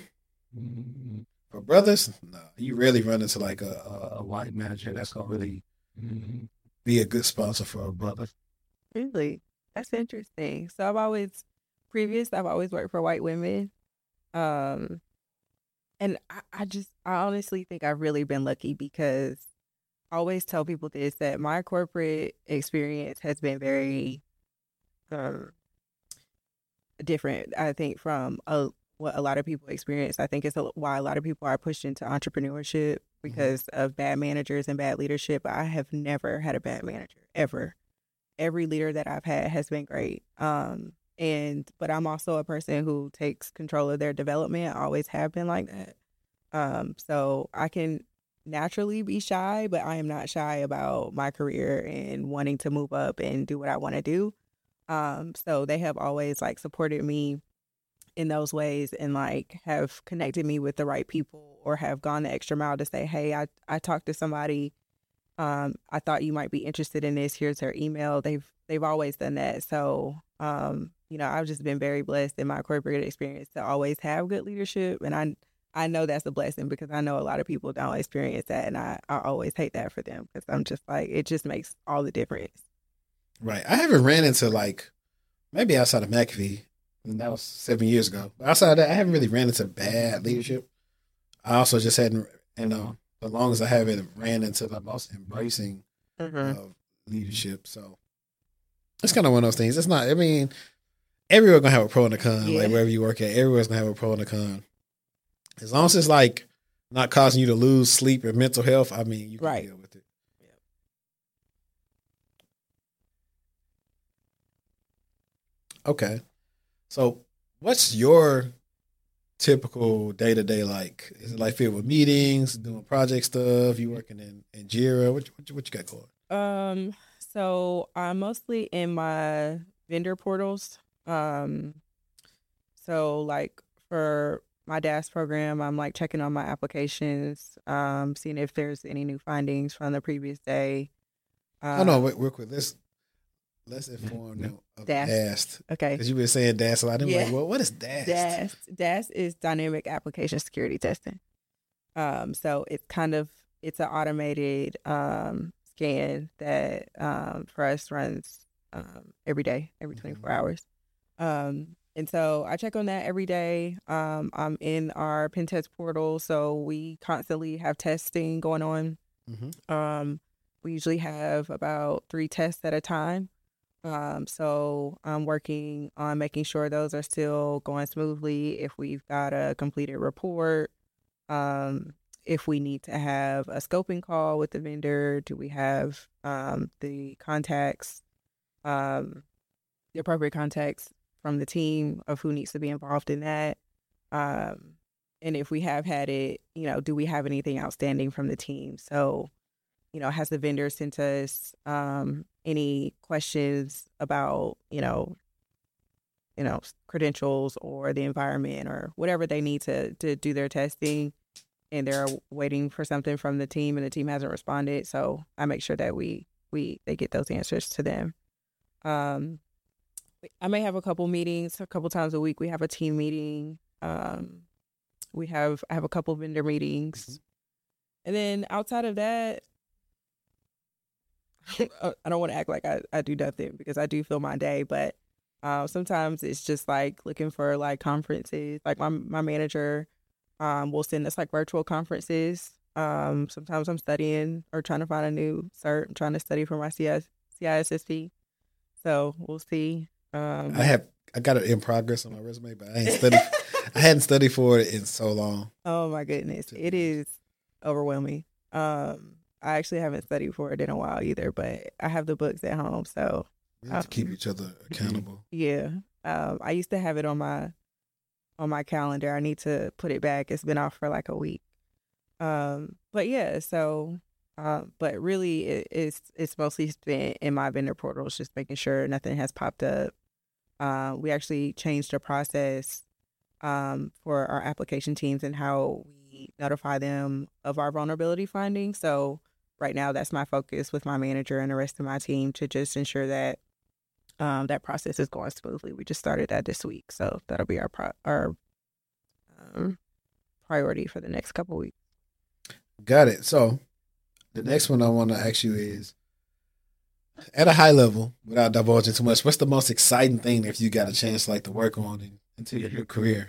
for brothers, no, you rarely run into like a, a, a white manager that's gonna really be a good sponsor for a brother. Really? That's interesting. So I've always, previous, I've always worked for white women. Um, and I, I just, I honestly think I've really been lucky because I always tell people this, that my corporate experience has been very um, different, I think, from a, what a lot of people experience. I think it's a, why a lot of people are pushed into entrepreneurship because mm-hmm. of bad managers and bad leadership. I have never had a bad manager, ever. Every leader that I've had has been great. Um, and but I'm also a person who takes control of their development. I always have been like that. Um, so I can naturally be shy, but I am not shy about my career and wanting to move up and do what I want to do. Um, so they have always like supported me in those ways and like have connected me with the right people or have gone the extra mile to say, hey, I, I talked to somebody. Um, I thought you might be interested in this. Here's her email. They've they've always done that. So, um, you know, I've just been very blessed in my corporate experience to always have good leadership. And I I know that's a blessing because I know a lot of people don't experience that. And I, I always hate that for them because I'm just like, it just makes all the difference. Right. I haven't ran into like, maybe outside of McAfee, and that was seven years ago. But outside of that, I haven't really ran into bad leadership. I also just hadn't, you know, as long as I haven't ran into the most embracing mm-hmm. of leadership. So it's kind of one of those things. It's not, I mean, everyone's going to have a pro and a con, yeah. like wherever you work at, everyone's going to have a pro and a con. As long as it's like not causing you to lose sleep or mental health, I mean, you can right. deal with it. Yeah. Okay. So what's your typical day to day like? Is it like filled with meetings, doing project stuff? You working in, in Jira? What, what what you got going? Um, so I'm mostly in my vendor portals. Um, so like for my D A S program, I'm like checking on my applications, um, seeing if there's any new findings from the previous day. Um, oh no, wait, real quick. Let's let's inform them of D A S. D A S. Okay. Because you've been saying D A S a lot. I'm yeah. like, well, what is D A S? D A S. D A S is Dynamic Application Security Testing. Um, so it's kind of, it's an automated um, scan that um, for us runs um, every day, every twenty-four mm-hmm. hours. Um, and so I check on that every day. Um, I'm in our pen test portal, so we constantly have testing going on. Mm-hmm. Um, we usually have about three tests at a time. Um, so I'm working on making sure those are still going smoothly. If we've got a completed report, um, if we need to have a scoping call with the vendor, do we have um, the contacts, um, the appropriate contacts from the team of who needs to be involved in that? Um, and if we have had it, you know, do we have anything outstanding from the team? So, you know, has the vendor sent us um, any questions about, you know, you know, credentials or the environment or whatever they need to to do their testing, and they're waiting for something from the team and the team hasn't responded. So I make sure that we we they get those answers to them. Um, I may have a couple meetings a couple times a week. We have a team meeting. Um, we have I have a couple vendor meetings, mm-hmm. and then outside of that, I don't want to act like I, I do nothing because I do fill my day, but uh, sometimes it's just like looking for like conferences. Like my my manager Um, will send us like virtual conferences. Um, sometimes I'm studying or trying to find a new cert. I'm trying to study for my C I S S P. So we'll see. Um, I have I got it in progress on my resume, but I ain't studied. I hadn't studied for it in so long. Oh my goodness, it is overwhelming. Um, I actually haven't studied for it in a while either, but I have the books at home, so we have to keep each other accountable. Yeah, um, I used to have it on my on my calendar. I need to put it back. It's been off for like a week. Um, but yeah, so uh, but really, it, it's it's mostly spent in my vendor portals, just making sure nothing has popped up. Uh, we actually changed the process um, for our application teams and how we notify them of our vulnerability findings. So right now, that's my focus with my manager and the rest of my team to just ensure that um, that process is going smoothly. We just started that this week, so that'll be our pro- our um, priority for the next couple weeks. Got it. So the next one I want to ask you is, at a high level, without divulging too much, what's the most exciting thing if you got a chance like to work on in, into your, your career?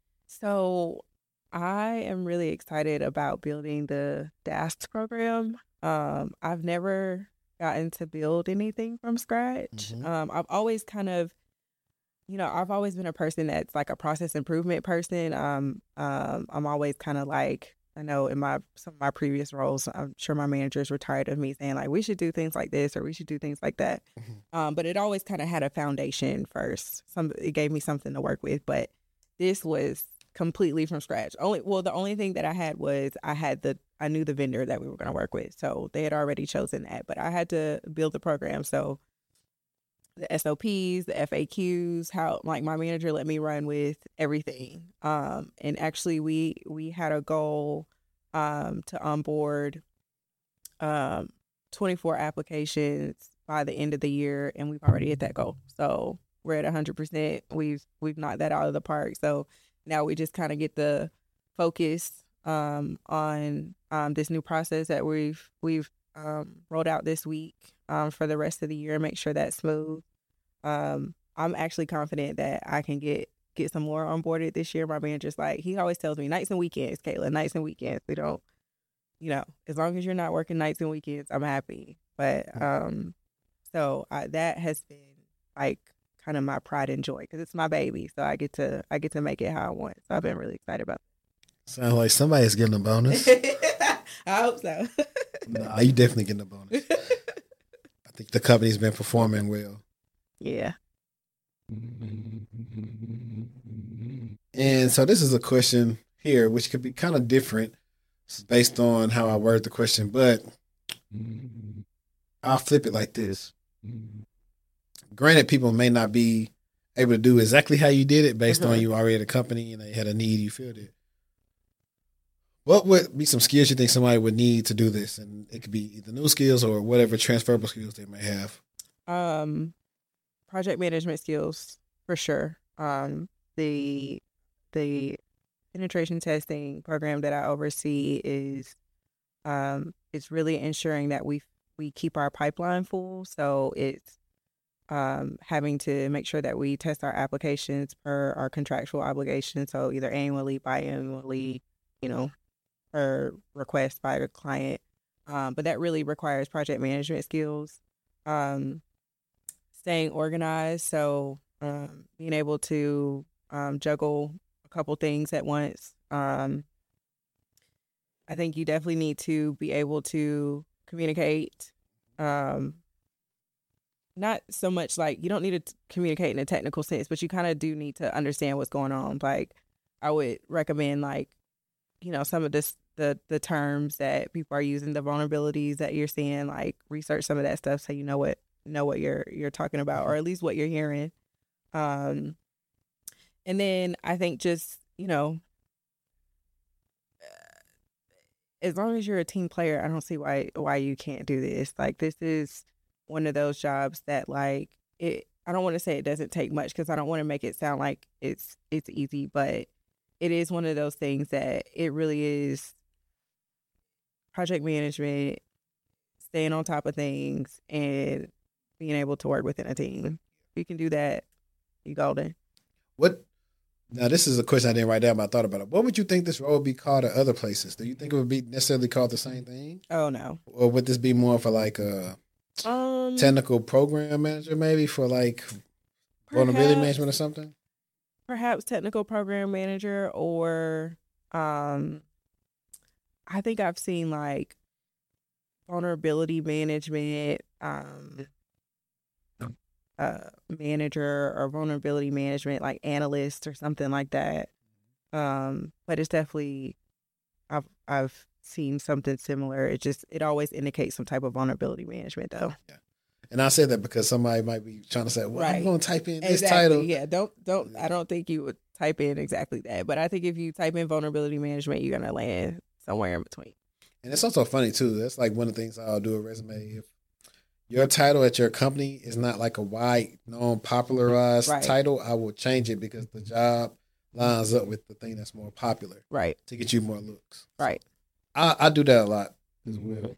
So I am really excited about building the D A S T program. Um, I've never gotten to build anything from scratch. Mm-hmm. Um, I've always kind of, you know, I've always been a person that's like a process improvement person. Um, um, I'm always kind of like, I know in my some of my previous roles, I'm sure my managers were tired of me saying like, we should do things like this or we should do things like that. Mm-hmm. Um, but it always kind of had a foundation first. Some it gave me something to work with, but this was completely from scratch. Only well, the only thing that I had was I had the I knew the vendor that we were going to work with, so they had already chosen that. But I had to build the program, so the S O Ps, the F A Qs, how like my manager let me run with everything. Um, and actually, we we had a goal um, to onboard um, twenty-four applications by the end of the year, and we've already hit that goal. So we're at one hundred percent. We've we've knocked that out of the park. So now we just kind of get the focus um, on um, this new process that we've we've um, rolled out this week um, for the rest of the year. Make sure that's smooth. Um, I'm actually confident that I can get get some more onboarded this year. My manager's like, he always tells me nights and weekends, Kayla, nights and weekends. We don't, you know, as long as you're not working nights and weekends, I'm happy. But um, so I, that has been like kind of my pride and joy because it's my baby, so I get to I get to make it how I want. So I've been really excited about it. Sounds like somebody's getting a bonus. I hope so. No, you definitely getting a bonus. I think the company's been performing well. Yeah. And so this is a question here, which could be kind of different based on how I word the question, but I'll flip it like this. Granted, people may not be able to do exactly how you did it based mm-hmm. on you already had a company and they had a need, you filled it. What would be some skills you think somebody would need to do this? And it could be either new skills or whatever transferable skills they may have. Um, project management skills for sure. Um, the the penetration testing program that I oversee is um, it's really ensuring that we we keep our pipeline full. So it's um, having to make sure that we test our applications per our contractual obligations. So either annually, biannually, you know, per request by the client. Um, but that really requires project management skills. Um, staying organized. So um, being able to um, juggle a couple things at once. Um, I think you definitely need to be able to communicate. Um, not so much like you don't need to communicate in a technical sense, but you kind of do need to understand what's going on. Like I would recommend like, you know, some of this, the, the terms that people are using, the vulnerabilities that you're seeing, like research some of that stuff so you know what know what you're you're talking about, or at least what you're hearing. Um, and then I think just, you know, as long as you're a team player, I don't see why why you can't do this. Like this is one of those jobs that like it. I don't want to say it doesn't take much because I don't want to make it sound like it's it's easy, but it is one of those things that it really is project management, staying on top of things, and being able to work within a team. If you can do that, you golden. What Now, this is a question I didn't write down, but I thought about it. What would you think this role would be called at other places? Do you think it would be necessarily called the same thing? Oh no. Or would this be more for like a Um, technical program manager, maybe for like vulnerability management or something? Perhaps technical program manager, or um, I think I've seen like vulnerability management, um, uh, manager or vulnerability management, like analyst or something like that. Um, but it's definitely I've I've seen something similar. It just it always indicates some type of vulnerability management though. Yeah. And I said that because somebody might be trying to say, well, Right. I'm going to type in this Exactly. title. Yeah, don't don't. I don't think you would type in exactly that, but I think if you type in vulnerability management, you're gonna land somewhere in between. And it's also funny too. That's like one of the things I'll do a resume. If your title at your company is not like a wide known popularized Right. title, I will change it because the job lines up with the thing that's more popular Right. to get you more looks. Right. I, I do that a lot as well.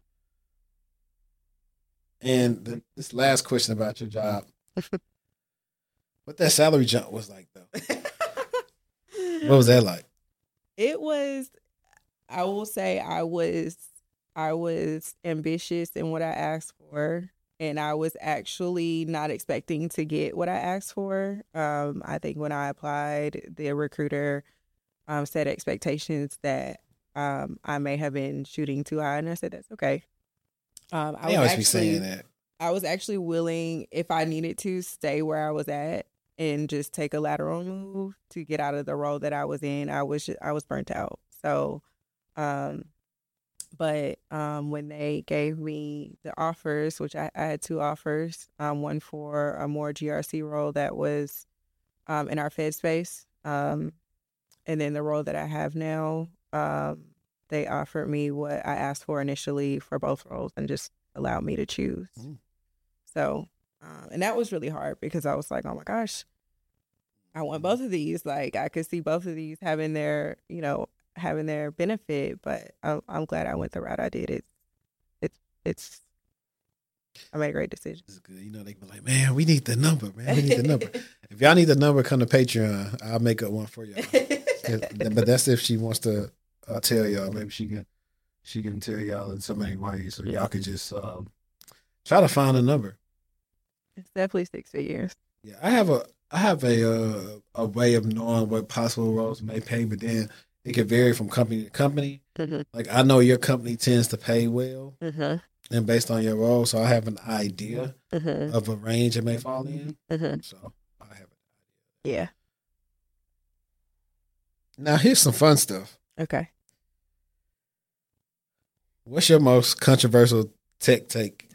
And the, this last question about your job, what that salary jump was like though? What was that like? It was. I will say I was. I was ambitious in what I asked for, and I was actually not expecting to get what I asked for. Um, I think when I applied, the recruiter um, set expectations that um, I may have been shooting too high, and I said that's okay. Um, I They was always be actually, saying that. I was actually willing, if I needed to, stay where I was at and just take a lateral move to get out of the role that I was in. I was I was burnt out. So, um, but um, when they gave me the offers, which I, I had two offers, um, one for a more G R C role that was um, in our Fed space, um, and then the role that I have now, um, they offered me what I asked for initially for both roles and just allowed me to choose. Mm. So, um, and that was really hard because I was like, oh my gosh, I want both of these. Like I could see both of these having their, you know, having their benefit, but I'm, I'm glad I went the route I did. It, it's, it's, I made a great decision. It's good. You know, they be like, man, we need the number, man. We need the number. If y'all need the number, come to Patreon. I'll make up one for y'all. But that's if she wants to uh, tell y'all. Maybe she can she can tell y'all in so many ways. So y'all could just um, try to find a number. It's definitely six figures. Yeah, I have a I have a uh, a way of knowing what possible roles may pay, but then it can vary from company to company. Mm-hmm. Like I know your company tends to pay well, mm-hmm. and based on your role, so I have an idea mm-hmm. of a range it may fall in. Mm-hmm. So I have an idea. Yeah. Now here's some fun stuff. Okay. What's your most controversial tech take?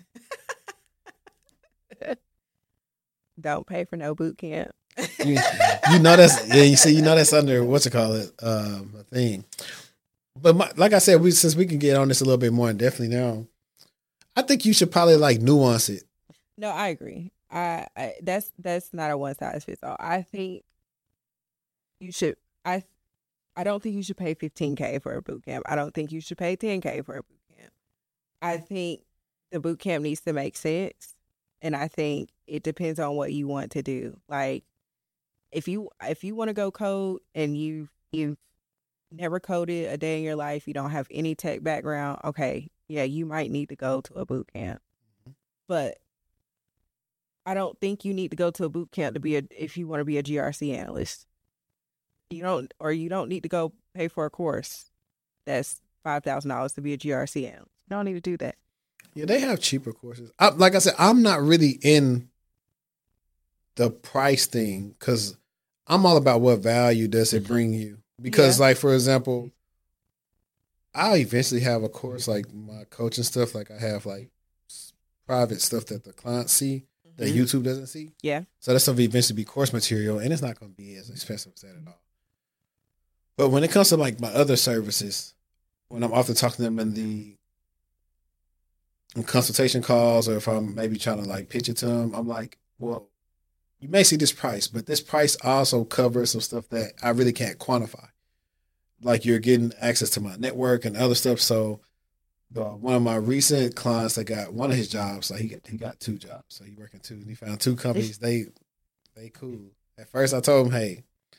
Don't pay for no boot camp. you, you know that's yeah. You see, you know that's under what's it call it um, a thing. But my, like I said, we since we can get on this a little bit more definitely now, I think you should probably like nuance it. No, I agree. I, I that's that's not a one size fits all. I think you should. I I don't think you should pay fifteen K for a boot camp. I don't think you should pay ten K for a boot camp. I think the boot camp needs to make sense. And I think it depends on what you want to do. Like if you if you want to go code and you you've never coded a day in your life, you don't have any tech background, okay, yeah, you might need to go to a boot camp. Mm-hmm. But I don't think you need to go to a boot camp to be a if you want to be a G R C analyst. You don't or you don't need to go pay for a course that's five thousand dollars to be a G R C analyst. You don't need to do that. Yeah, they have cheaper courses. I, like I said, I'm not really in the price thing because I'm all about what value does it bring you. Because, yeah. like, for example, I'll eventually have a course like my coaching stuff. Like, I have like private stuff that the clients see that mm-hmm. YouTube doesn't see. Yeah. So that's going to eventually be course material, and it's not going to be as expensive as that at all. But when it comes to like my other services, when I'm often talking to them in the consultation calls, or if I'm maybe trying to like pitch it to them, I'm like, well, you may see this price, but this price also covers some stuff that I really can't quantify. Like you're getting access to my network and other stuff. So the, one of my recent clients that got one of his jobs, like he got, he got two jobs. So he working two, and he found two companies. They, they cool. At first I told him, hey,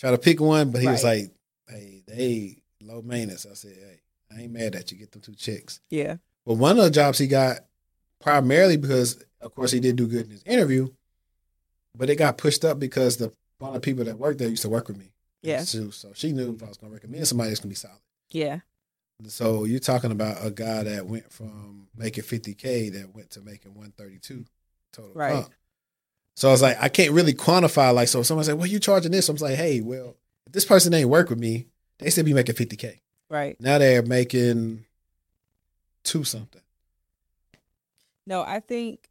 try to pick one, but he was Right. like, hey, they low maintenance. I said, hey, I ain't mad at you. Get them two checks. Yeah. But one of the jobs he got, primarily because, of course, he did do good in his interview, but it got pushed up because the one of the people that worked there used to work with me. Yeah. So, so she knew if I was going to recommend somebody that's going to be solid. Yeah. So you're talking about a guy that went from making fifty K that went to making one thirty-two total Right. comp. So I was like, I can't really quantify. Like, so if someone said, well, you charging this? I'm like, hey, well, if this person ain't work with me, they still be making fifty K. Right. Now they're making two something. No, I think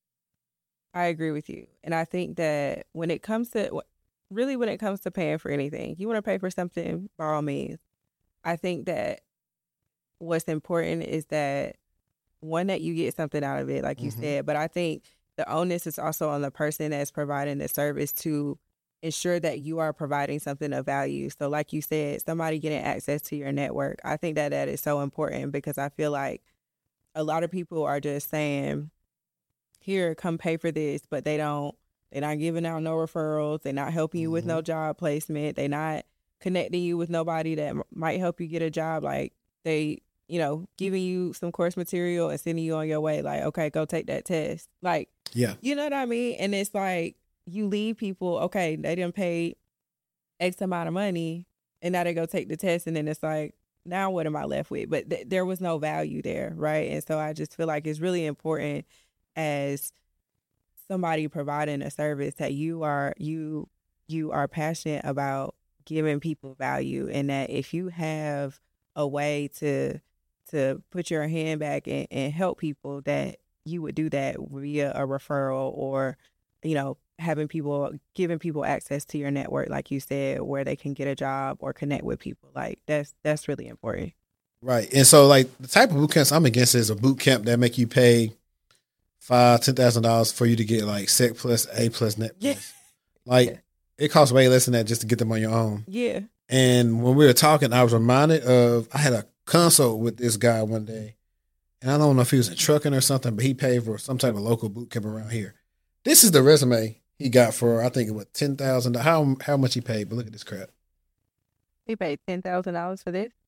I agree with you. And I think that when it comes to, really when it comes to paying for anything, you want to pay for something, by all means. I think that what's important is that, one, that you get something out of it, like you Mhm. said. But I think the onus is also on the person that's providing the service to ensure that you are providing something of value. So like you said, somebody getting access to your network. I think that that is so important because I feel like a lot of people are just saying, here, come pay for this, but they don't, they're not giving out no referrals. They're not helping you Mhm. with no job placement. They're not connecting you with nobody that m- might help you get a job. Like they, you know, giving you some course material and sending you on your way. Like, okay, go take that test. Like, Yeah. you know what I mean? And it's like, you leave people, okay, they didn't pay X amount of money and now they go take the test. And then it's like, now what am I left with? But th- there was no value there, right? And so I just feel like it's really important as somebody providing a service that you are, you, you are passionate about giving people value, and that if you have a way to, to put your hand back and, and help people, that you would do that via a referral or, you know, having people, giving people access to your network, like you said, where they can get a job or connect with people. Like that's, that's really important. Right. And so like the type of boot camps I'm against is a boot camp that make you pay five, ten thousand dollars for you to get like Sec Plus, A Plus, Net Plus. Yeah. Like Yeah. it costs way less than that just to get them on your own. Yeah. And when we were talking, I was reminded of I had a consult with this guy one day, and I don't know if he was in trucking or something, but he paid for some type of local boot camp around here. This is the resume he got for I think it was ten thousand. How how much he paid? But look at this crap. He paid ten thousand dollars for this.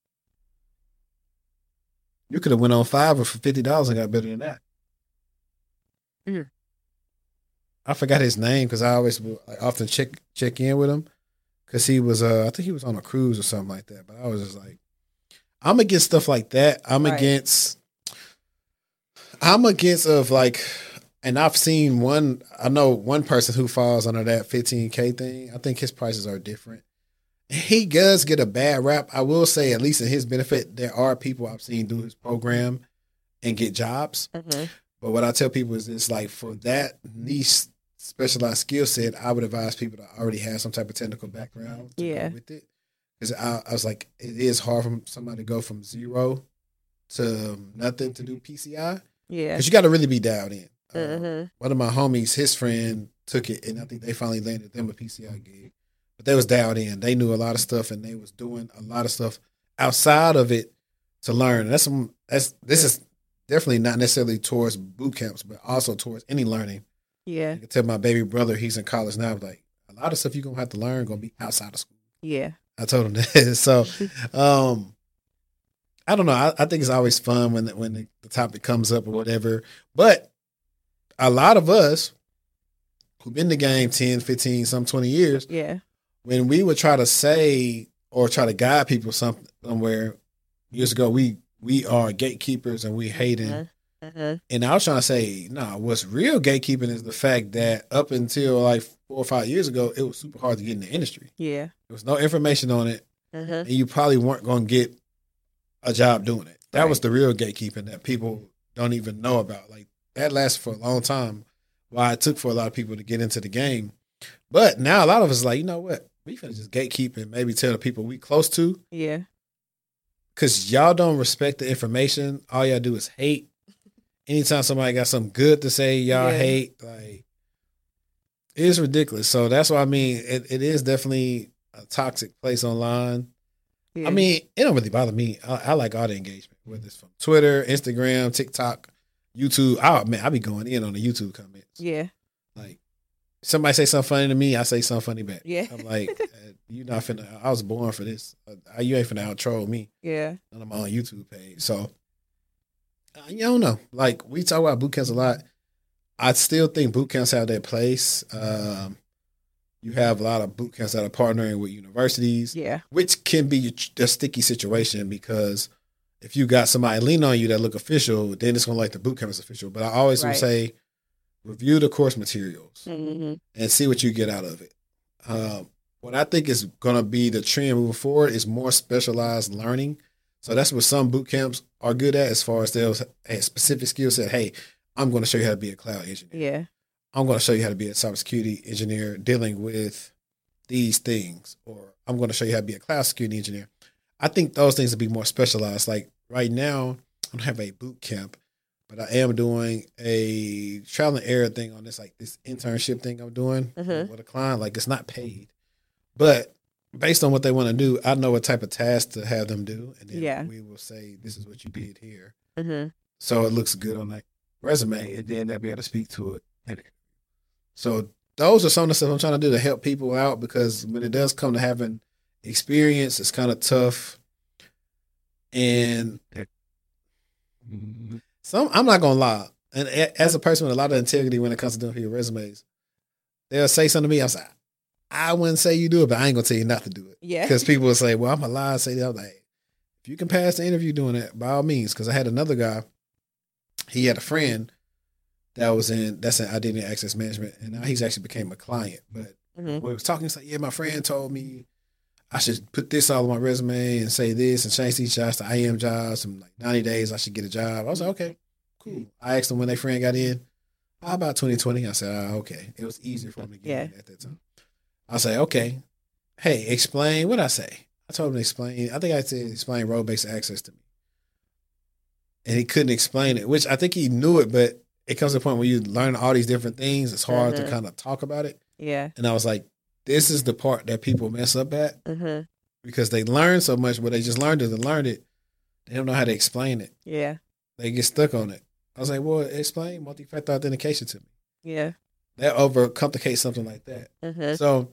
You could have went on Fiverr for fifty dollars and got better than that. Mhm. I forgot his name because I always like, often check check in with him because he was uh I think he was on a cruise or something like that. But I was just like, I'm against stuff like that. I'm Right. against. I'm against of like, and I've seen one. I know one person who falls under that fifteen K thing. I think his prices are different. He does get a bad rap. I will say, at least in his benefit, there are people I've seen do his program and get jobs. Mm-hmm. But what I tell people is, it's like for that niche specialized skill set, I would advise people to already have some type of technical background to Yeah. go with it. Because I, I was like, it is hard for somebody to go from zero to nothing to do P C I. Yeah. Because you got to really be dialed in. Uh, Mm-hmm. one of my homies, his friend took it, and I think they finally landed them a P C I gig. But they was dialed in. They knew a lot of stuff, and they was doing a lot of stuff outside of it to learn. And that's some. That's this is definitely not necessarily towards boot camps, but also towards any learning. Yeah. I can tell my baby brother, he's in college now. Like a lot of stuff you're gonna have to learn gonna be outside of school. Yeah. I told him that. So, um, I don't know. I, I think it's always fun when the, when the, the topic comes up or whatever. But a lot of us who've been in the game ten, fifteen, some twenty years, Yeah. when we would try to say or try to guide people something somewhere years ago, we we are gatekeepers and we hating. Mhm. Mhm. And I was trying to say, no, nah, what's real gatekeeping is the fact that up until like four or five years ago, it was super hard to get in the industry. Yeah. There was no information on it, Mhm. and you probably weren't going to get a job doing it. That Right. was the real gatekeeping that people don't even know about. Like that lasted for a long time. Why it took for a lot of people to get into the game. But now a lot of us are like, you know what? We finna just gatekeep and maybe tell the people we close to, Yeah. because y'all don't respect the information. All y'all do is hate. Anytime somebody got something good to say, y'all Yeah. hate. Like, it's ridiculous. So that's why I mean, it, it is definitely a toxic place online. Yeah. I mean, it don't really bother me. I, I like all the engagement, whether it's from Twitter, Instagram, TikTok, YouTube. I man, I be going in on the YouTube comments. Yeah. Like, somebody say something funny to me, I say something funny back. Yeah. I'm like, uh, you not finna. I was born for this. Uh, you ain't finna out troll me. Yeah. On my own YouTube page. So uh, you don't know. Like we talk about boot camps a lot. I still think boot camps have their place. Um, you have a lot of boot camps that are partnering with universities. Yeah. Which can be a sticky situation because if you got somebody lean on you that look official, then it's gonna like the boot camp is official. But I always Right. would say, review the course materials Mm-hmm. and see what you get out of it. Um, what I think is going to be the trend moving forward is more specialized learning. So that's what some boot camps are good at as far as there's a specific skill set. Hey, I'm going to show you how to be a cloud engineer. Yeah. I'm going to show you how to be a cybersecurity engineer dealing with these things. Or I'm going to show you how to be a cloud security engineer. I think those things would be more specialized. Like right now, I don't have a boot camp, but I am doing a trial and error thing on this, like this internship thing I'm doing Mhm. with a client. Like it's not paid, but based on what they want to do, I know what type of task to have them do, and then Yeah. we will say, "This is what you did here," Mm-hmm. so it looks good on that resume, and then they'll be able to speak to it. So those are some of the stuff I'm trying to do to help people out because when it does come to having experience, it's kind of tough, and some, I'm not gonna lie, and a- as a person with a lot of integrity when it comes to doing your resumes, they'll say something to me. I'm like, I wouldn't say you do it, but I ain't gonna tell you not to do it. Yeah. Because people will say, "Well, I'm a lie." Say that. I'm like, if you can pass the interview doing that, by all means. Because I had another guy. He had a friend that was in that's in identity access management, and now he's actually became a client. But Mhm. when we was talking, he's like, "Yeah, my friend told me I should put this all on my resume and say this and change these jobs to I am jobs. And like ninety days, I should get a job." I was like, "Okay, cool." I asked him when their friend got in. How about twenty twenty? I said, oh, "Okay." It was easier for him to get Yeah. in at that time. I say, "Okay, hey, explain what I say." I told him to explain. I think I said explain role based access to me, and he couldn't explain it. Which I think he knew it, but it comes to a point where you learn all these different things. It's hard Mhm. to kind of talk about it. Yeah. And I was like, "This is the part that people mess up at Mm-hmm. because they learn so much, but they just learned it and learned it. They don't know how to explain it. Yeah. They get stuck on it." I was like, "Well, explain multi-factor authentication to me." Yeah. That overcomplicates something like that. Mm-hmm. So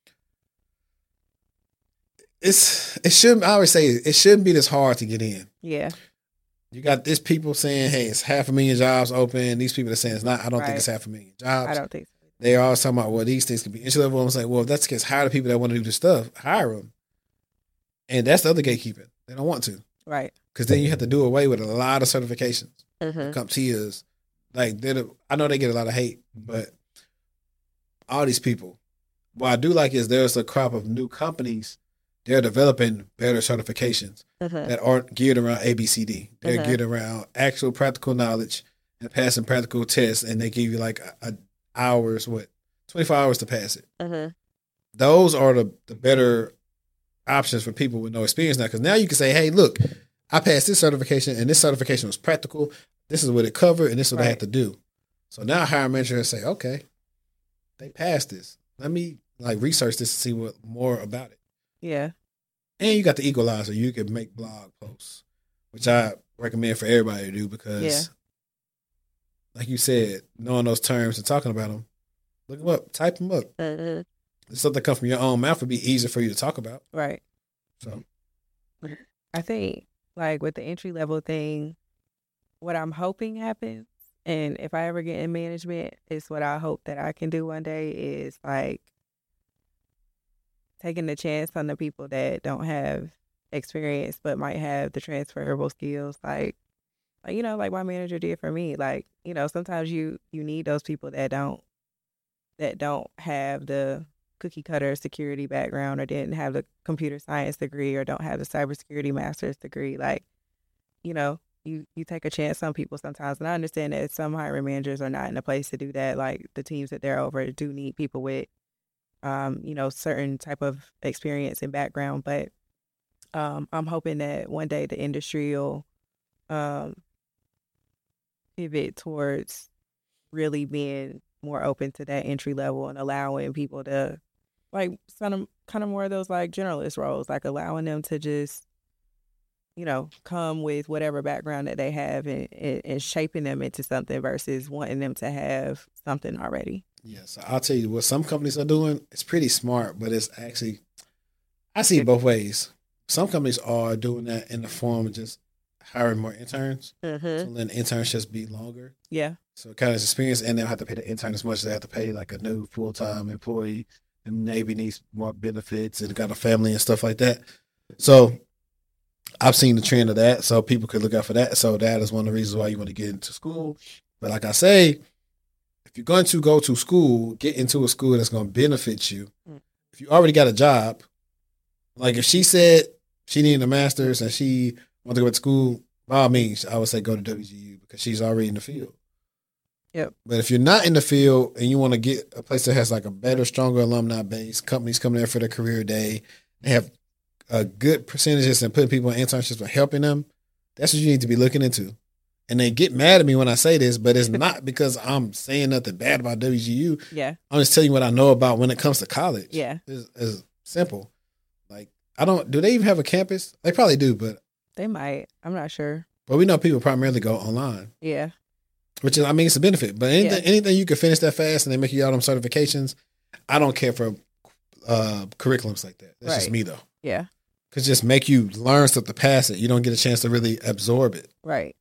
it's it shouldn't. I always say it shouldn't be this hard to get in. Yeah. You got this people saying, "Hey, it's half a million jobs open." These people are saying it's not. I don't think Right. it's half a million jobs. I don't think so. They are always talking about, well, these things could be entry level. I'm saying, well, if that's the case, hire the people that want to do the stuff. Hire them. And that's the other gatekeeping. They don't want to. Right. Because then you have to do away with a lot of certifications. Mm-hmm. CompTIAs. Like, they're the, I know they get a lot of hate, but all these people, what I do like is there's a crop of new companies. They're developing better certifications Mm-hmm. that aren't geared around A B C D. They're Mhm. geared around actual practical knowledge and passing practical tests, and they give you like a, a hours, what, twenty-four hours to pass it. Mm-hmm. Those are the, the better options for people with no experience now. Because now you can say, "Hey, look, I passed this certification, and this certification was practical. This is what it covered, and this is what I Right. had to do." So now hiring managers say, "Okay, they passed this. Let me like research this to see what more about it." Yeah. And you got the equalizer. You can make blog posts, which I recommend for everybody to do because, Yeah. like you said, knowing those terms and talking about them, look them up, type them up. Mm-hmm. If something come from your own mouth, would be easier for you to talk about. Right. So, I think like with the entry level thing, what I'm hoping happens, and if I ever get in management, is what I hope that I can do one day is like taking the chance on the people that don't have experience but might have the transferable skills, like like you know, like my manager did for me. Like, you know, sometimes you you need those people that don't that don't have the cookie cutter security background or didn't have the computer science degree or don't have the cybersecurity master's degree. Like, you know, you, you take a chance on people sometimes. And I understand that some hiring managers are not in a place to do that. Like the teams that they're over do need people with, um, you know, certain type of experience and background. But um, I'm hoping that one day the industry will um, pivot towards really being more open to that entry level and allowing people to like some kind of more of those like generalist roles, like allowing them to just, you know, come with whatever background that they have and, and, and shaping them into something versus wanting them to have something already. Yeah, so I'll tell you what some companies are doing. It's pretty smart, but it's actually I see it both ways. Some companies are doing that in the form of just hiring more interns. Mm-hmm. So then internships be longer. Yeah. So it kind of experience, and they'll have to pay the intern as much as they have to pay like a new full time employee. And Navy needs more benefits and got a family and stuff like that. So I've seen the trend of that. So people could look out for that. So that is one of the reasons why you want to get into school. But like I say, if you're going to go to school, get into a school that's going to benefit you. Mm. If you already got a job, like if she said she needed a master's and she wanted to go to school, by all means, I would say go to W G U because she's already in the field. Yep. But if you're not in the field and you want to get a place that has like a better, stronger alumni base, companies coming there for their career day, they have a good percentages and putting people in internships or helping them, that's what you need to be looking into. And they get mad at me when I say this, but it's not because I'm saying nothing bad about W G U. Yeah. I'm just telling you what I know about when it comes to college. Yeah. It's, it's simple. Like, I don't, do they even have a campus? They probably do, but. They might. I'm not sure. But we know people primarily go online. Yeah. Which is, I mean, it's a benefit. But anything, Yeah. anything you can finish that fast and they make you all them certifications, I don't care for uh, curriculums like that. That's Right. just me, though. Yeah. Because just make you learn stuff to pass it. You don't get a chance to really absorb it. Right.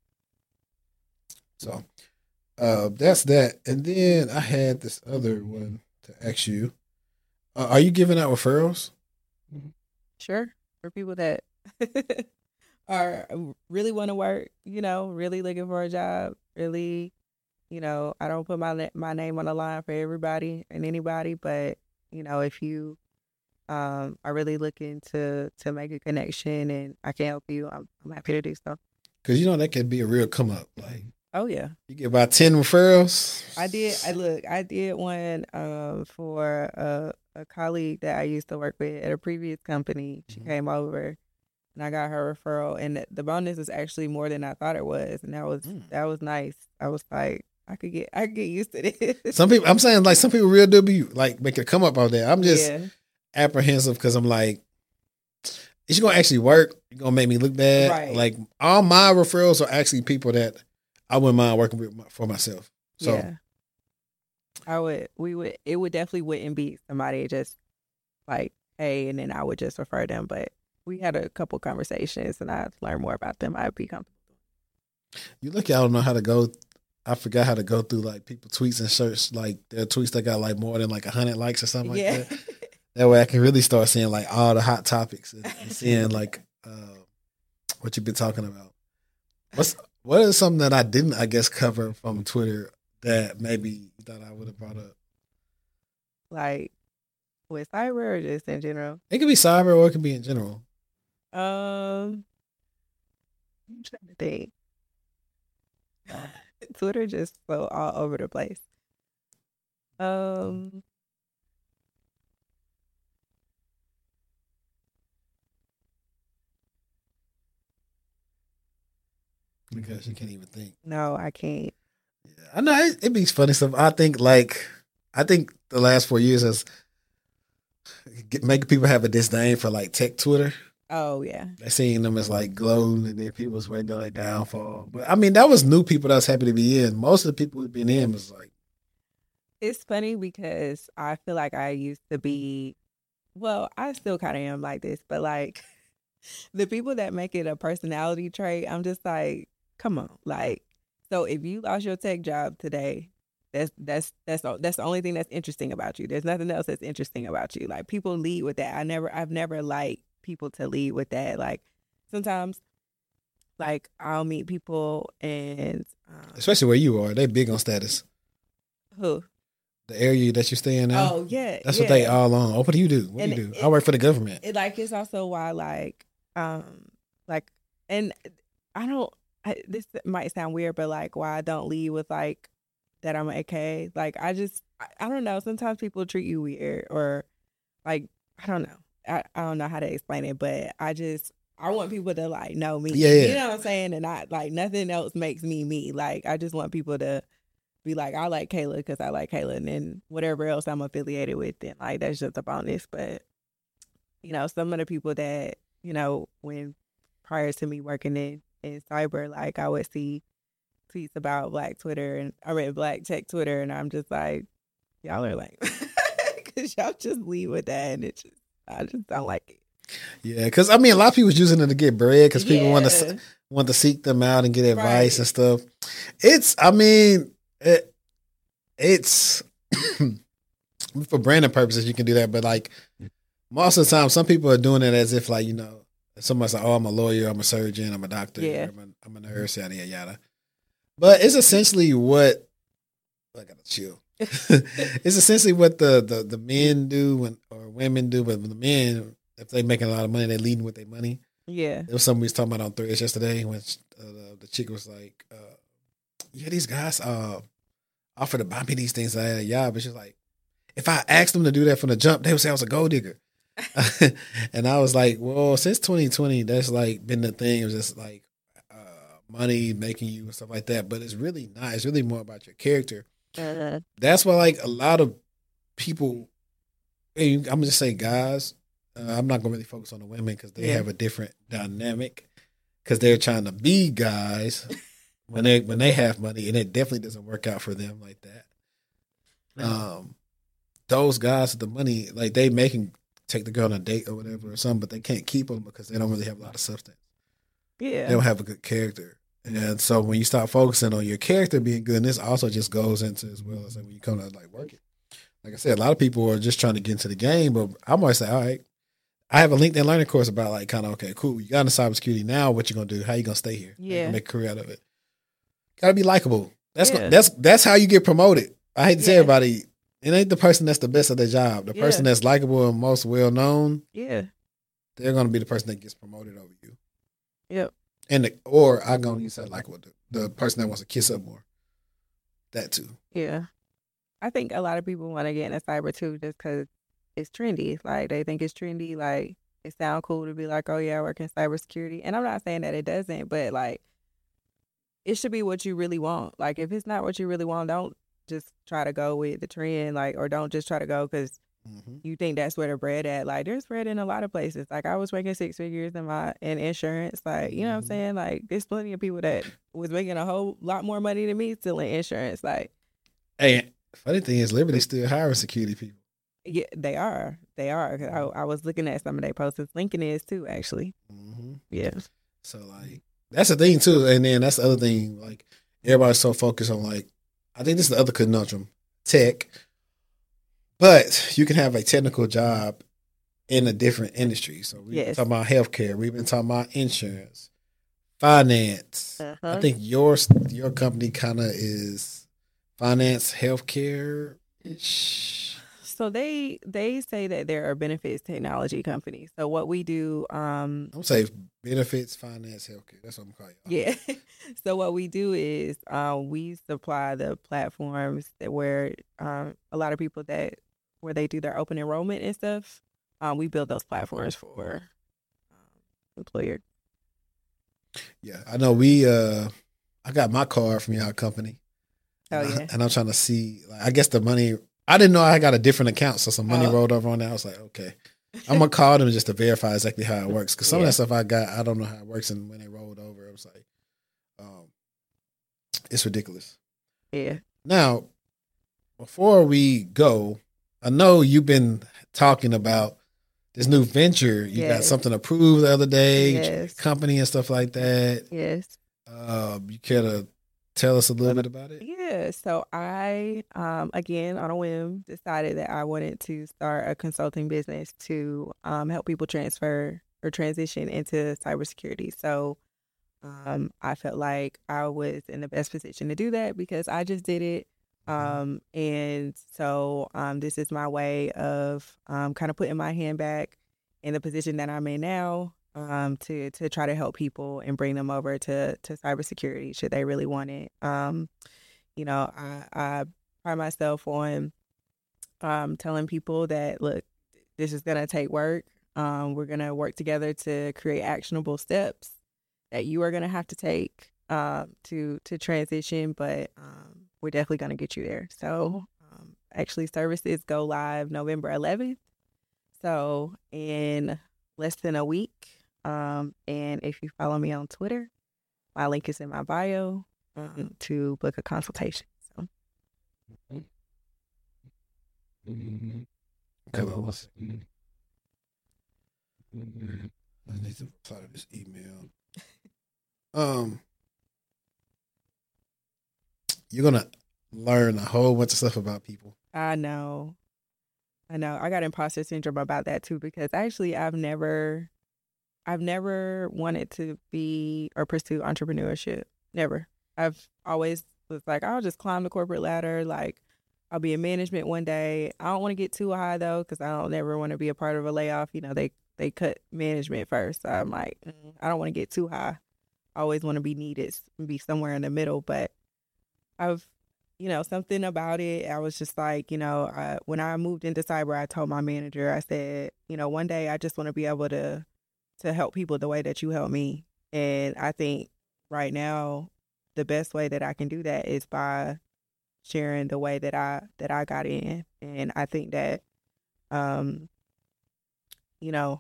So uh, that's that. And then I had this other one to ask you. Uh, are you giving out referrals? Sure. For people that are really want to work, you know, really looking for a job, really, you know, I don't put my na- my name on the line for everybody and anybody, but you know, if you um are really looking to to make a connection and I can help you, I'm, I'm happy to do so. Because you know that could be a real come up. Like Oh yeah, you get about ten referrals. I did. I look, I did one um for a a colleague that I used to work with at a previous company. She Mhm. came over. And I got her referral, and the- the bonus is actually more than I thought it was, and that was Mm. that was nice. I was like, I could get I could get used to this. Some people, I'm saying like some people real do be like make it come up out there. I'm just yeah, apprehensive because I'm like, is you gonna actually work? You gonna make me look bad? Right. Like all my referrals are actually people that I wouldn't mind working with my- for myself. So yeah. I would. We would. It would definitely wouldn't be somebody just like, hey, and then I would just refer them. But we had a couple conversations, and I learned more about them. I'd be comfortable. you look, I don't know how to go. I forgot how to go through like people tweets and search like their tweets that got like more than like a hundred likes or something like yeah. that. That way I can really start seeing like all the hot topics and, and seeing like uh, what you've been talking about. What's what is something that I didn't, I guess, cover from Twitter that maybe you thought I would have brought up? Like with cyber or just in general. It could be cyber or it could be in general. Um, I'm trying to think. Twitter just so all over the place. Um, Because you can't even think. no, I can't. Yeah, I know it, it be funny stuff. I think like I think the last four years has get, making people have a disdain for like tech Twitter. Oh yeah, They seeing them as like glowing and then people's waiting on their downfall. But I mean, that was new people that was happy to be in. Most of the people who've been in was like, it's funny because I feel like I used to be. Well, I still kind of am like this, but like the people that make it a personality trait, I'm just like, come on, like. So if you lost your tech job today, that's that's that's the- that's the only thing that's interesting about you. There's nothing else that's interesting about you. Like people lead with that. I never, I've never liked people to lead with that. Like sometimes, like I'll meet people and um, especially where you are, they big on status. who? The area that you stay in now, Oh yeah, that's yeah. what they all on. Oh, what do you do? What And do you do? it- I work for the government. It like it's also why like um like and I don't. I, this might sound weird, but like why I don't lead with like that I'm A K. Like I just I, I don't know. Sometimes people treat you weird or like I don't know. I, I don't know how to explain it, but I just I want people to like know me. Yeah, yeah. You know what I'm saying? And I like nothing else makes me me. Like I just want people to be like, I like Kayla because I like Kayla, and then whatever else I'm affiliated with, then like that's just a bonus. But you know, some of the people that you know when prior to me working in in cyber, like I would see tweets about Black Twitter and I read Black Tech Twitter, and I'm just like, Y'all are like, because y'all just leave with that, and it just, I just don't like it. Yeah, because I mean, a lot of people was using it to get bread because people Yeah. want to want to seek them out and get advice Right. and stuff. It's, I mean, it, it's for branding purposes you can do that, but like most of the time, some people are doing it as if like you know, somebody's like, oh, I'm a lawyer, I'm a surgeon, I'm a doctor, Yeah. I'm, a, I'm a nurse, yada yada yada. But it's essentially what I gotta chill. It's essentially what the, the the men do when or women do, but the men, if they making a lot of money, they leading with their money. Yeah. There was something we was talking about on Threads yesterday when uh, the chick was like, uh, "Yeah, these guys uh, offer to buy me these things." I had a job, but she's like, "If I asked them to do that from the jump, they would say I was a gold digger." And I was like, "Well, since twenty twenty, that's like been the thing. It was just like uh, money making you and stuff like that. But it's really not. It's really more about your character." Uh, That's why, like, a lot of people, I'm gonna just say guys. Uh, I'm not gonna really focus on the women because they Yeah. have a different dynamic because they're trying to be guys when they when they have money, and it definitely doesn't work out for them like that. Um, those guys with the money, like they may can take the girl on a date or whatever or something, but they can't keep them because they don't really have a lot of substance. yeah. They don't have a good character. And so when you start focusing on your character being good, and this also just goes into as well as like when you come to like work it. Like I said, a lot of people are just trying to get into the game, but I'm always say, all right, I have a LinkedIn learning course about like kind of okay, cool. You got into cybersecurity now. What you gonna do? How you gonna stay here? How you Yeah. gonna make a career out of it. Gotta be likable. That's Yeah. that's that's how you get promoted. I hate to tell Yeah. everybody, it ain't the person that's the best at their job. The Yeah. person that's likable and most well known, Yeah. they're gonna be the person that gets promoted over you. Yep. And the, or I'm gonna use that likable, the, the person that wants to kiss up more. That too. Yeah. I think a lot of people want to get into cyber too just because it's trendy. Like, they think it's trendy. Like, it sounds cool to be like, oh, yeah, I work in cybersecurity. And I'm not saying that it doesn't, but like, it should be what you really want. Like, if it's not what you really want, don't just try to go with the trend, like, or don't just try to go because Mm-hmm. you think that's where the bread at. Like, there's bread in a lot of places. Like, I was making six figures in my in insurance. Like, you know what I'm Mhm. saying? Like, there's plenty of people that was making a whole lot more money than me still in insurance. Like, Hey, funny thing is, Liberty still hiring security people. yeah, they are. They are. 'Cause I, I was looking at some of their posts. Lincoln is too, actually. Mm-hmm. Yeah. So like that's the thing too, and then that's the other thing. Like everybody's so focused on like, I think this is the other conundrum, tech. But you can have a technical job in a different industry. So we've been Yes. talking about healthcare. We've been talking about insurance, finance. Uh-huh. I think your your company kind of is finance, healthcare ish. So they they say that they're a benefits technology company. So what we do, um, I'm gonna say benefits, finance, healthcare. That's what I'm calling it. yeah. So what we do is um, we supply the platforms that where um, a lot of people that where they do their open enrollment and stuff. Um, we build those platforms for um, employer. Yeah, I know. We uh, I got my card from your company. Oh and I- yeah, and I'm trying to see. Like, I guess the money. I didn't know I got a different account, so some money Oh. rolled over on that. I was like, okay, I'm gonna call them just to verify exactly how it works. Because some Yeah. of that stuff I got, I don't know how it works, and when it rolled over, it was like, um, it's ridiculous. yeah, Now, before we go, I know you've been talking about this new venture. You got Yes. something approved the other day, Yes. company and stuff like that. yes. Um, you care to tell us a little bit about it? Yeah, so I, um, again, on a whim, decided that I wanted to start a consulting business to um, help people transfer or transition into cybersecurity. So um, I felt like I was in the best position to do that because I just did it. Um, and so um, this is my way of um, kind of putting my hand back in the position that I'm in now um, to to try to help people and bring them over to to cybersecurity should they really want it. Um, you know, I, I pride myself on um, telling people that, look, this is going to take work. Um, we're going to work together to create actionable steps that you are going to have to take um, to to transition, but um, we're definitely going to get you there. So um, actually, services go live November eleventh. So in less than a week. Um, and if you follow me on Twitter, my link is in my bio um, to book a consultation. So Come on, what's I need to reply to this email. Um, you're gonna learn a whole bunch of stuff about people. I know. I know. I got imposter syndrome about that too because actually I've never I've never wanted to be or pursue entrepreneurship. Never. I've always was like, I'll just climb the corporate ladder. Like, I'll be in management one day. I don't want to get too high though, because I don't never want to be a part of a layoff. You know, they they cut management first. So I'm like, mm, I don't want to get too high. I always want to be needed, be somewhere in the middle. But I've, you know, something about it. I was just like, you know, I, when I moved into cyber, I told my manager, I said, you know, one day I just want to be able to to help people the way that you help me. And I think right now, the best way that I can do that is by sharing the way that I that I got in. And I think that, um, you know,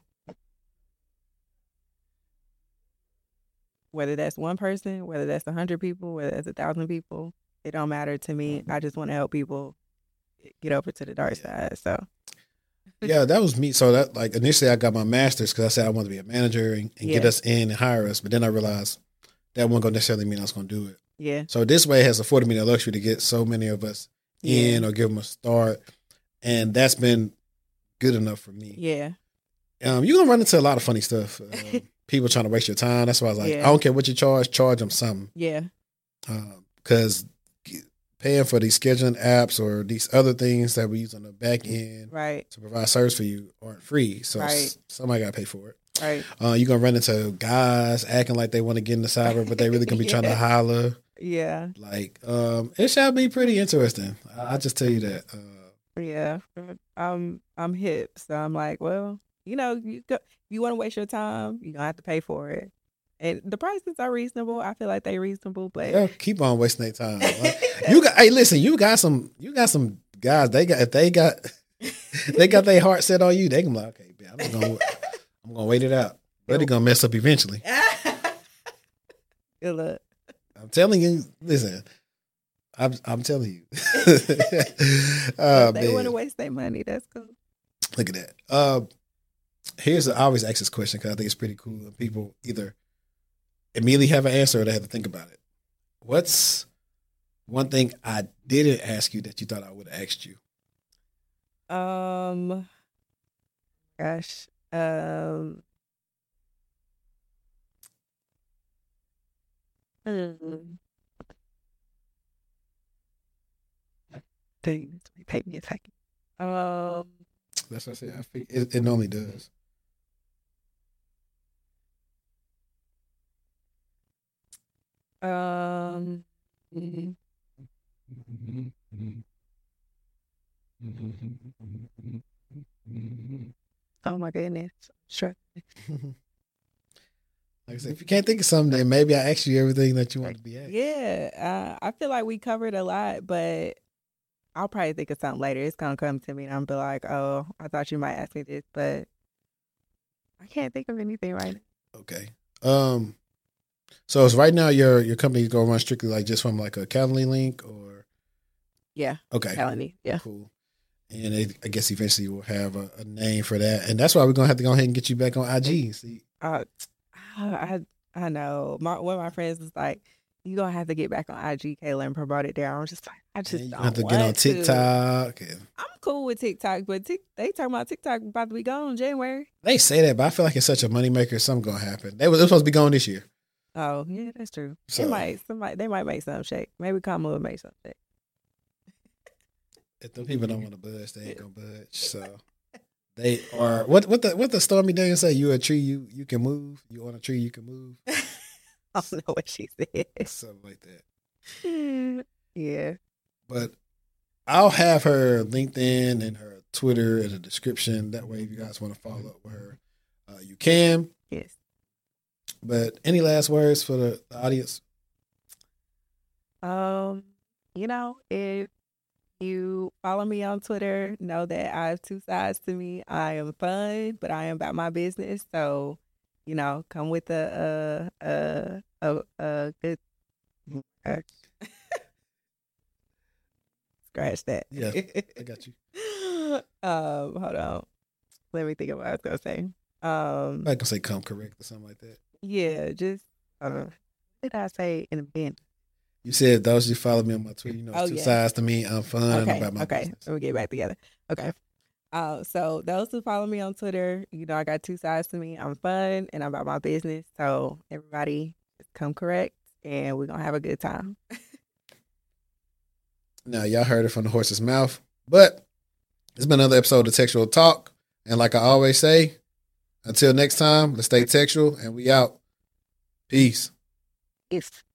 whether that's one person, whether that's a hundred people, whether that's a thousand people, it don't matter to me. I just want to help people get over to the dark side. So. Yeah, that was me. So that like initially I got my master's because I said I wanted to be a manager and, and Yeah. get us in and hire us. But then I realized that wasn't going to necessarily mean I was going to do it. Yeah. So this way has afforded me the luxury to get so many of us Yeah. in or give them a start. And that's been good enough for me. Yeah. Um, you're going to run into a lot of funny stuff. Um, people trying to waste your time. That's why I was like, Yeah. I don't care what you charge, charge them something. Yeah. Because um, paying for these scheduling apps or these other things that we use on the back end Right. to provide service for you aren't free. So Right. s- somebody got to pay for it. Right. Uh, you're going to run into guys acting like they want to get into cyber, but they really going to be trying to Yeah. holler. Yeah. Like, um, it shall be pretty interesting. I, I just tell you that. Uh, Yeah. I'm I'm hip. So I'm like, well, you know, you go, if you want to waste your time, you're gonna have to pay for it. And the prices are reasonable. I feel like they reasonable, but yeah, keep on wasting their time. Like, you got, hey, listen, you got some, you got some guys. They got, if they got, they got their heart set on you. They can be like, okay, man, I'm gonna, I'm gonna wait it out, but it's gonna mess up eventually. Good luck. I'm telling you, listen, I'm, I'm telling you. Oh, If they man. want to waste their money, that's cool. Look at that. Uh, here's, I always ask this question because I think it's pretty cool. And people either immediately have an answer or they have to think about it. What's one thing I didn't ask you that you thought I would have asked you? Um, gosh, um, mm. Dang, pay me a second. Um, That's what I said. I think it, it normally does. um, mhm. Oh my goodness, sure. Like I said, if you can't think of something, then maybe I asked you everything that you want to be asked. Yeah, uh, I feel like we covered a lot, but I'll probably think of something later. It's gonna come to me, and I'm be like, "Oh, I thought you might ask me this," but I can't think of anything right now. Okay. Um. So it's right now your your company gonna run strictly like just from like a Calendly link or Yeah, okay, Calendly. Yeah, cool. And it, I guess eventually we'll have a, a name for that, and that's why we're gonna have to go ahead and get you back on I G. See, uh, I I know. My one of my friends was like, "You gonna have to get back on I G, Kayla, and promote it there." I was just like, I and just you don't have to want get on to. TikTok. And I'm cool with TikTok, but tic- they talking about TikTok about to be gone in January. they say that, but I feel like it's such a moneymaker. Something gonna happen. They was, it was supposed to be gone this year. Oh yeah, that's true. So- They might somebody they might make something shake. Maybe Kamala will make something shake. If the people don't want to budge, they ain't gonna budge. So they are what what the what the Stormy Daniels say? You a tree, you you can move. You on a tree, you can move. I don't know what she said. Something like that. Yeah. But I'll have her LinkedIn and her Twitter in the description. That way, if you guys want to follow up with her, uh, you can. Yes. But any last words for the, the audience? Um, you know, if you follow me on Twitter, know that I have two sides to me. I am fun, but I am about my business. So, you know, come with a a a a, a good uh, scratch that. Yeah, I got you. Um, hold on. Let me think of what I was gonna say. Um, I can say come correct or something like that. yeah, just hold on. What did I say in the beginning? You said those you follow me on my Twitter. You know, it's Oh, two yeah. sides to me. I'm fun and Okay, about my okay. business. Let me get back together. Okay. Uh, so those who follow me on Twitter, you know, I got two sides to me. I'm fun and I'm about my business. So everybody just come correct and we're gonna have a good time. Now, y'all heard it from the horse's mouth, but it's been another episode of Textual Talk. And like I always say, until next time, let's stay textual and we out. Peace. It's